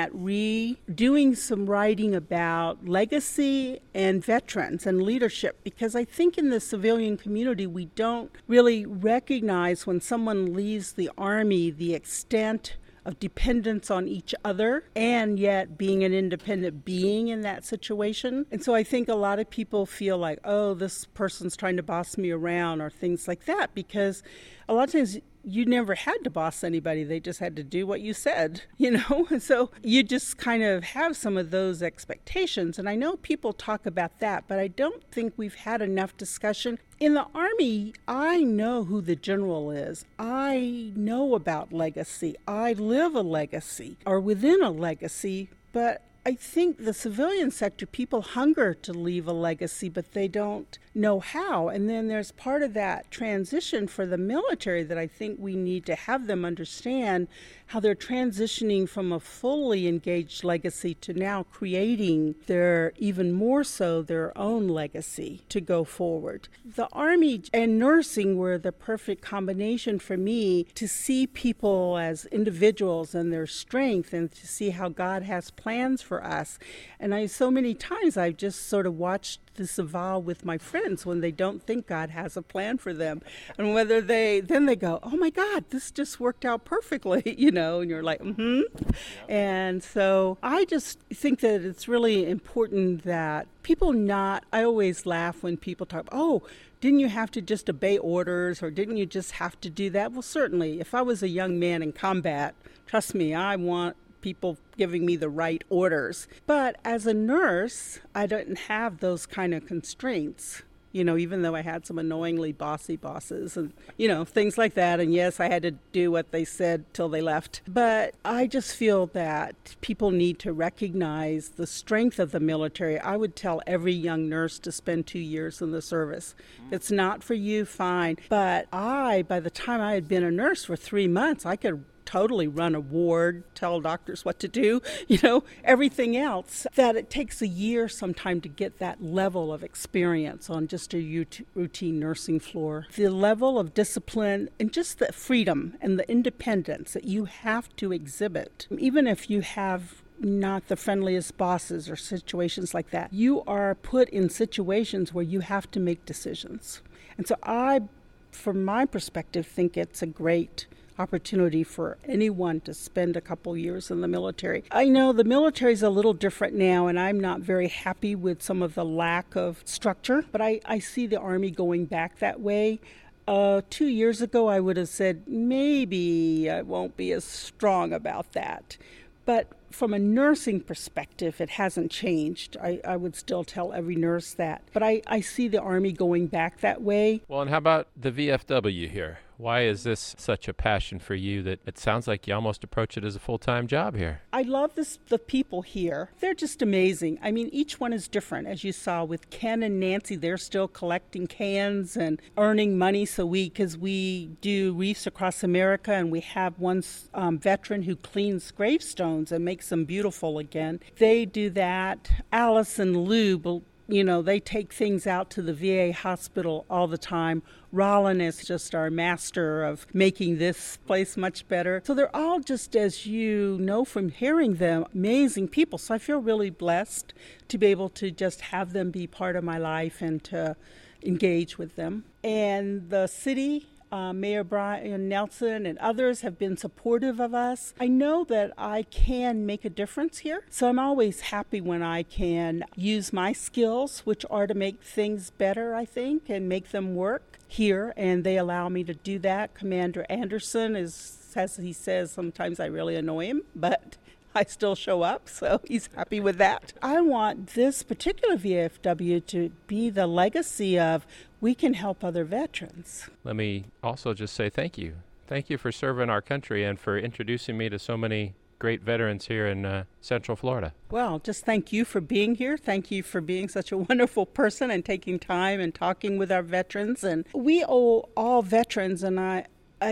some writing about legacy and veterans and leadership, because I think in the civilian community we don't really recognize when someone leaves the Army the extent of dependence on each other and yet being an independent being in that situation. And so I think a lot of people feel like, oh, this person's trying to boss me around or things like that, because a lot of times you never had to boss anybody. They just had to do what you said, And so you just kind of have some of those expectations. And I know people talk about that, but I don't think we've had enough discussion. In the Army, I know who the general is. I know about legacy. I live a legacy or within a legacy, but I think the civilian sector, people hunger to leave a legacy, but they don't know how. And then there's part of that transition for the military that I think we need to have them understand how they're transitioning from a fully engaged legacy to now creating even more so their own legacy to go forward. The Army and nursing were the perfect combination for me to see people as individuals and their strength and to see how God has plans for us. And so many times I've just sort of watched this evolve with my friends when they don't think God has a plan for them, and whether they go, oh my God, this just worked out perfectly, and you're like, mm-hmm. And so I just think that it's really important that I always laugh when people talk, oh, didn't you have to just obey orders, or didn't you just have to do that? Well, certainly, if I was a young man in combat, trust me, I want people giving me the right orders. But as a nurse, I didn't have those kind of constraints, even though I had some annoyingly bossy bosses and, things like that. And yes, I had to do what they said till they left. But I just feel that people need to recognize the strength of the military. I would tell every young nurse to spend 2 years in the service. If it's not for you, fine. But by the time I had been a nurse for 3 months, I could totally run a ward, tell doctors what to do, everything else, that it takes a year sometime to get that level of experience on just a routine nursing floor. The level of discipline and just the freedom and the independence that you have to exhibit, even if you have not the friendliest bosses or situations like that, you are put in situations where you have to make decisions. And so I, from my perspective, think it's a great opportunity for anyone to spend a couple years in the military. I know the military is a little different now, and I'm not very happy with some of the lack of structure, but I see the Army going back that way. 2 years ago, I would have said maybe I won't be as strong about that. But from a nursing perspective, it hasn't changed. I would still tell every nurse that. But I see the Army going back that way. Well, and how about the VFW here? Why is this such a passion for you that it sounds like you almost approach it as a full-time job here? I love the people here. They're just amazing. I mean, each one is different. As you saw with Ken and Nancy, they're still collecting cans and earning money. Because we do Reefs Across America, and we have one veteran who cleans gravestones and makes them beautiful again. They do that. Alice and Lou, they take things out to the VA hospital all the time. Rollin is just our master of making this place much better. So they're all just, as you know from hearing them, amazing people. So I feel really blessed to be able to just have them be part of my life and to engage with them. And the city, Mayor Brian Nelson and others have been supportive of us. I know that I can make a difference here, so I'm always happy when I can use my skills, which are to make things better, I think, and make them work here, and they allow me to do that. Commander Anderson is as he says, sometimes I really annoy him, but I still show up, so he's happy with that. I want this particular VFW to be the legacy of we can help other veterans. Let me also just say thank you. Thank you for serving our country and for introducing me to so many great veterans here in Central Florida. Well, just thank you for being here. Thank you for being such a wonderful person and taking time and talking with our veterans. And we owe all veterans, and I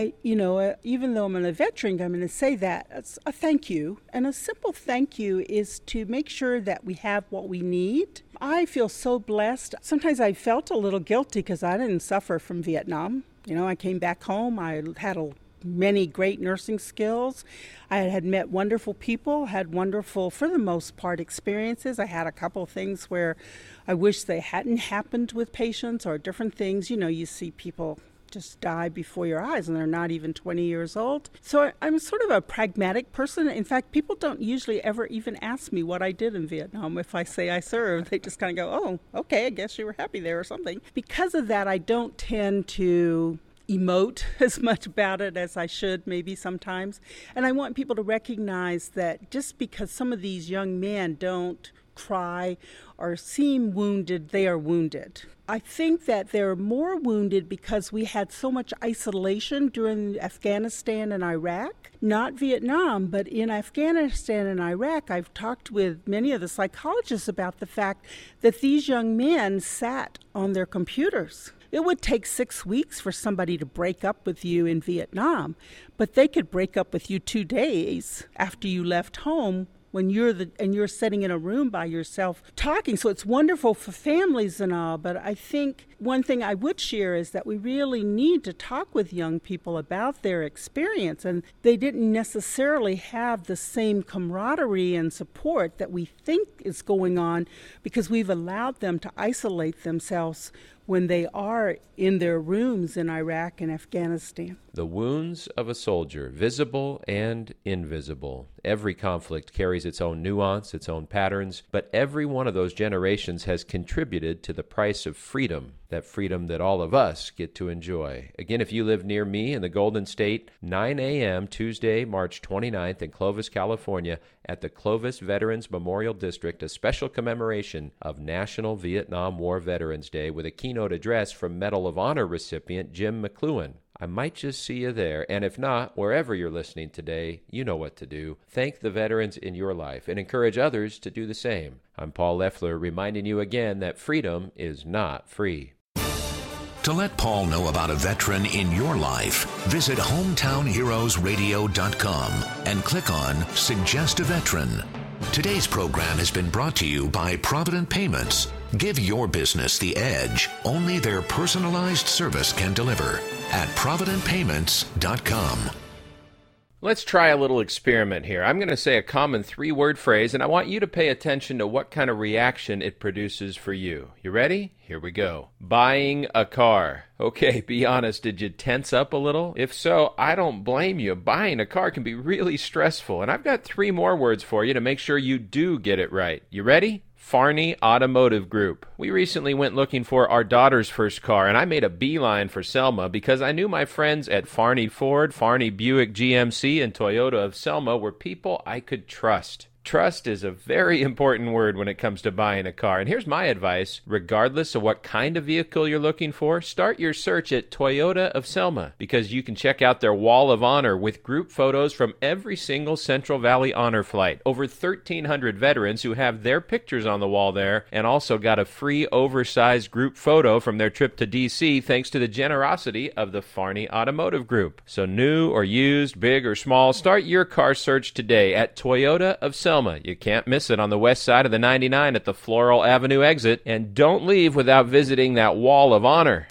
even though I'm a veteran, I'm going to say that it's a thank you. And a simple thank you is to make sure that we have what we need. I feel so blessed. Sometimes I felt a little guilty because I didn't suffer from Vietnam. I came back home. I had many great nursing skills. I had met wonderful people, had wonderful, for the most part, experiences. I had a couple of things where I wish they hadn't happened with patients or different things. You see people just die before your eyes and they're not even 20 years old. So I'm sort of a pragmatic person. In fact, people don't usually ever even ask me what I did in Vietnam. If I say I served, they just kind of go, oh, okay, I guess you were happy there or something. Because of that, I don't tend to emote as much about it as I should maybe sometimes. And I want people to recognize that just because some of these young men don't cry or seem wounded, they are wounded. I think that they're more wounded because we had so much isolation during Afghanistan and Iraq. Not Vietnam, but in Afghanistan and Iraq, I've talked with many of the psychologists about the fact that these young men sat on their computers. It would take 6 weeks for somebody to break up with you in Vietnam, but they could break up with you 2 days after you left home when you're sitting in a room by yourself talking. So it's wonderful for families and all, but I think one thing I would share is that we really need to talk with young people about their experience, and they didn't necessarily have the same camaraderie and support that we think is going on because we've allowed them to isolate themselves when they are in their rooms in Iraq and Afghanistan. The wounds of a soldier, visible and invisible. Every conflict carries its own nuance, its own patterns, but every one of those generations has contributed to the price of freedom, that freedom that all of us get to enjoy. Again, if you live near me in the Golden State, 9 a.m. Tuesday, March 29th in Clovis, California, at the Clovis Veterans Memorial District, a special commemoration of National Vietnam War Veterans Day with a keynote address from Medal of Honor recipient Jim McLuhan. I might just see you there, and if not, wherever you're listening today, you know what to do. Thank the veterans in your life and encourage others to do the same. I'm Paul Leffler, reminding you again that freedom is not free. To let Paul know about a veteran in your life, visit hometownheroesradio.com and click on Suggest a Veteran. Today's program has been brought to you by Provident Payments. Give your business the edge only their personalized service can deliver at providentpayments.com. Let's try a little experiment here. I'm going to say a common 3-word phrase, and I want you to pay attention to what kind of reaction it produces for you. You ready? Here we go. Buying a car. Okay, be honest, did you tense up a little? If so, I don't blame you. Buying a car can be really stressful, and I've got 3 more words for you to make sure you do get it right. You ready? Farney Automotive Group. We recently went looking for our daughter's first car, and I made a beeline for Selma because I knew my friends at Farney Ford, Farney Buick GMC, and Toyota of Selma were people I could trust. Trust is a very important word when it comes to buying a car. And here's my advice. Regardless of what kind of vehicle you're looking for, start your search at Toyota of Selma because you can check out their Wall of Honor with group photos from every single Central Valley Honor flight. Over 1,300 veterans who have their pictures on the wall there and also got a free oversized group photo from their trip to D.C. thanks to the generosity of the Farney Automotive Group. So new or used, big or small, start your car search today at Toyota of Selma. You can't miss it on the west side of the 99 at the Floral Avenue exit. And don't leave without visiting that Wall of Honor.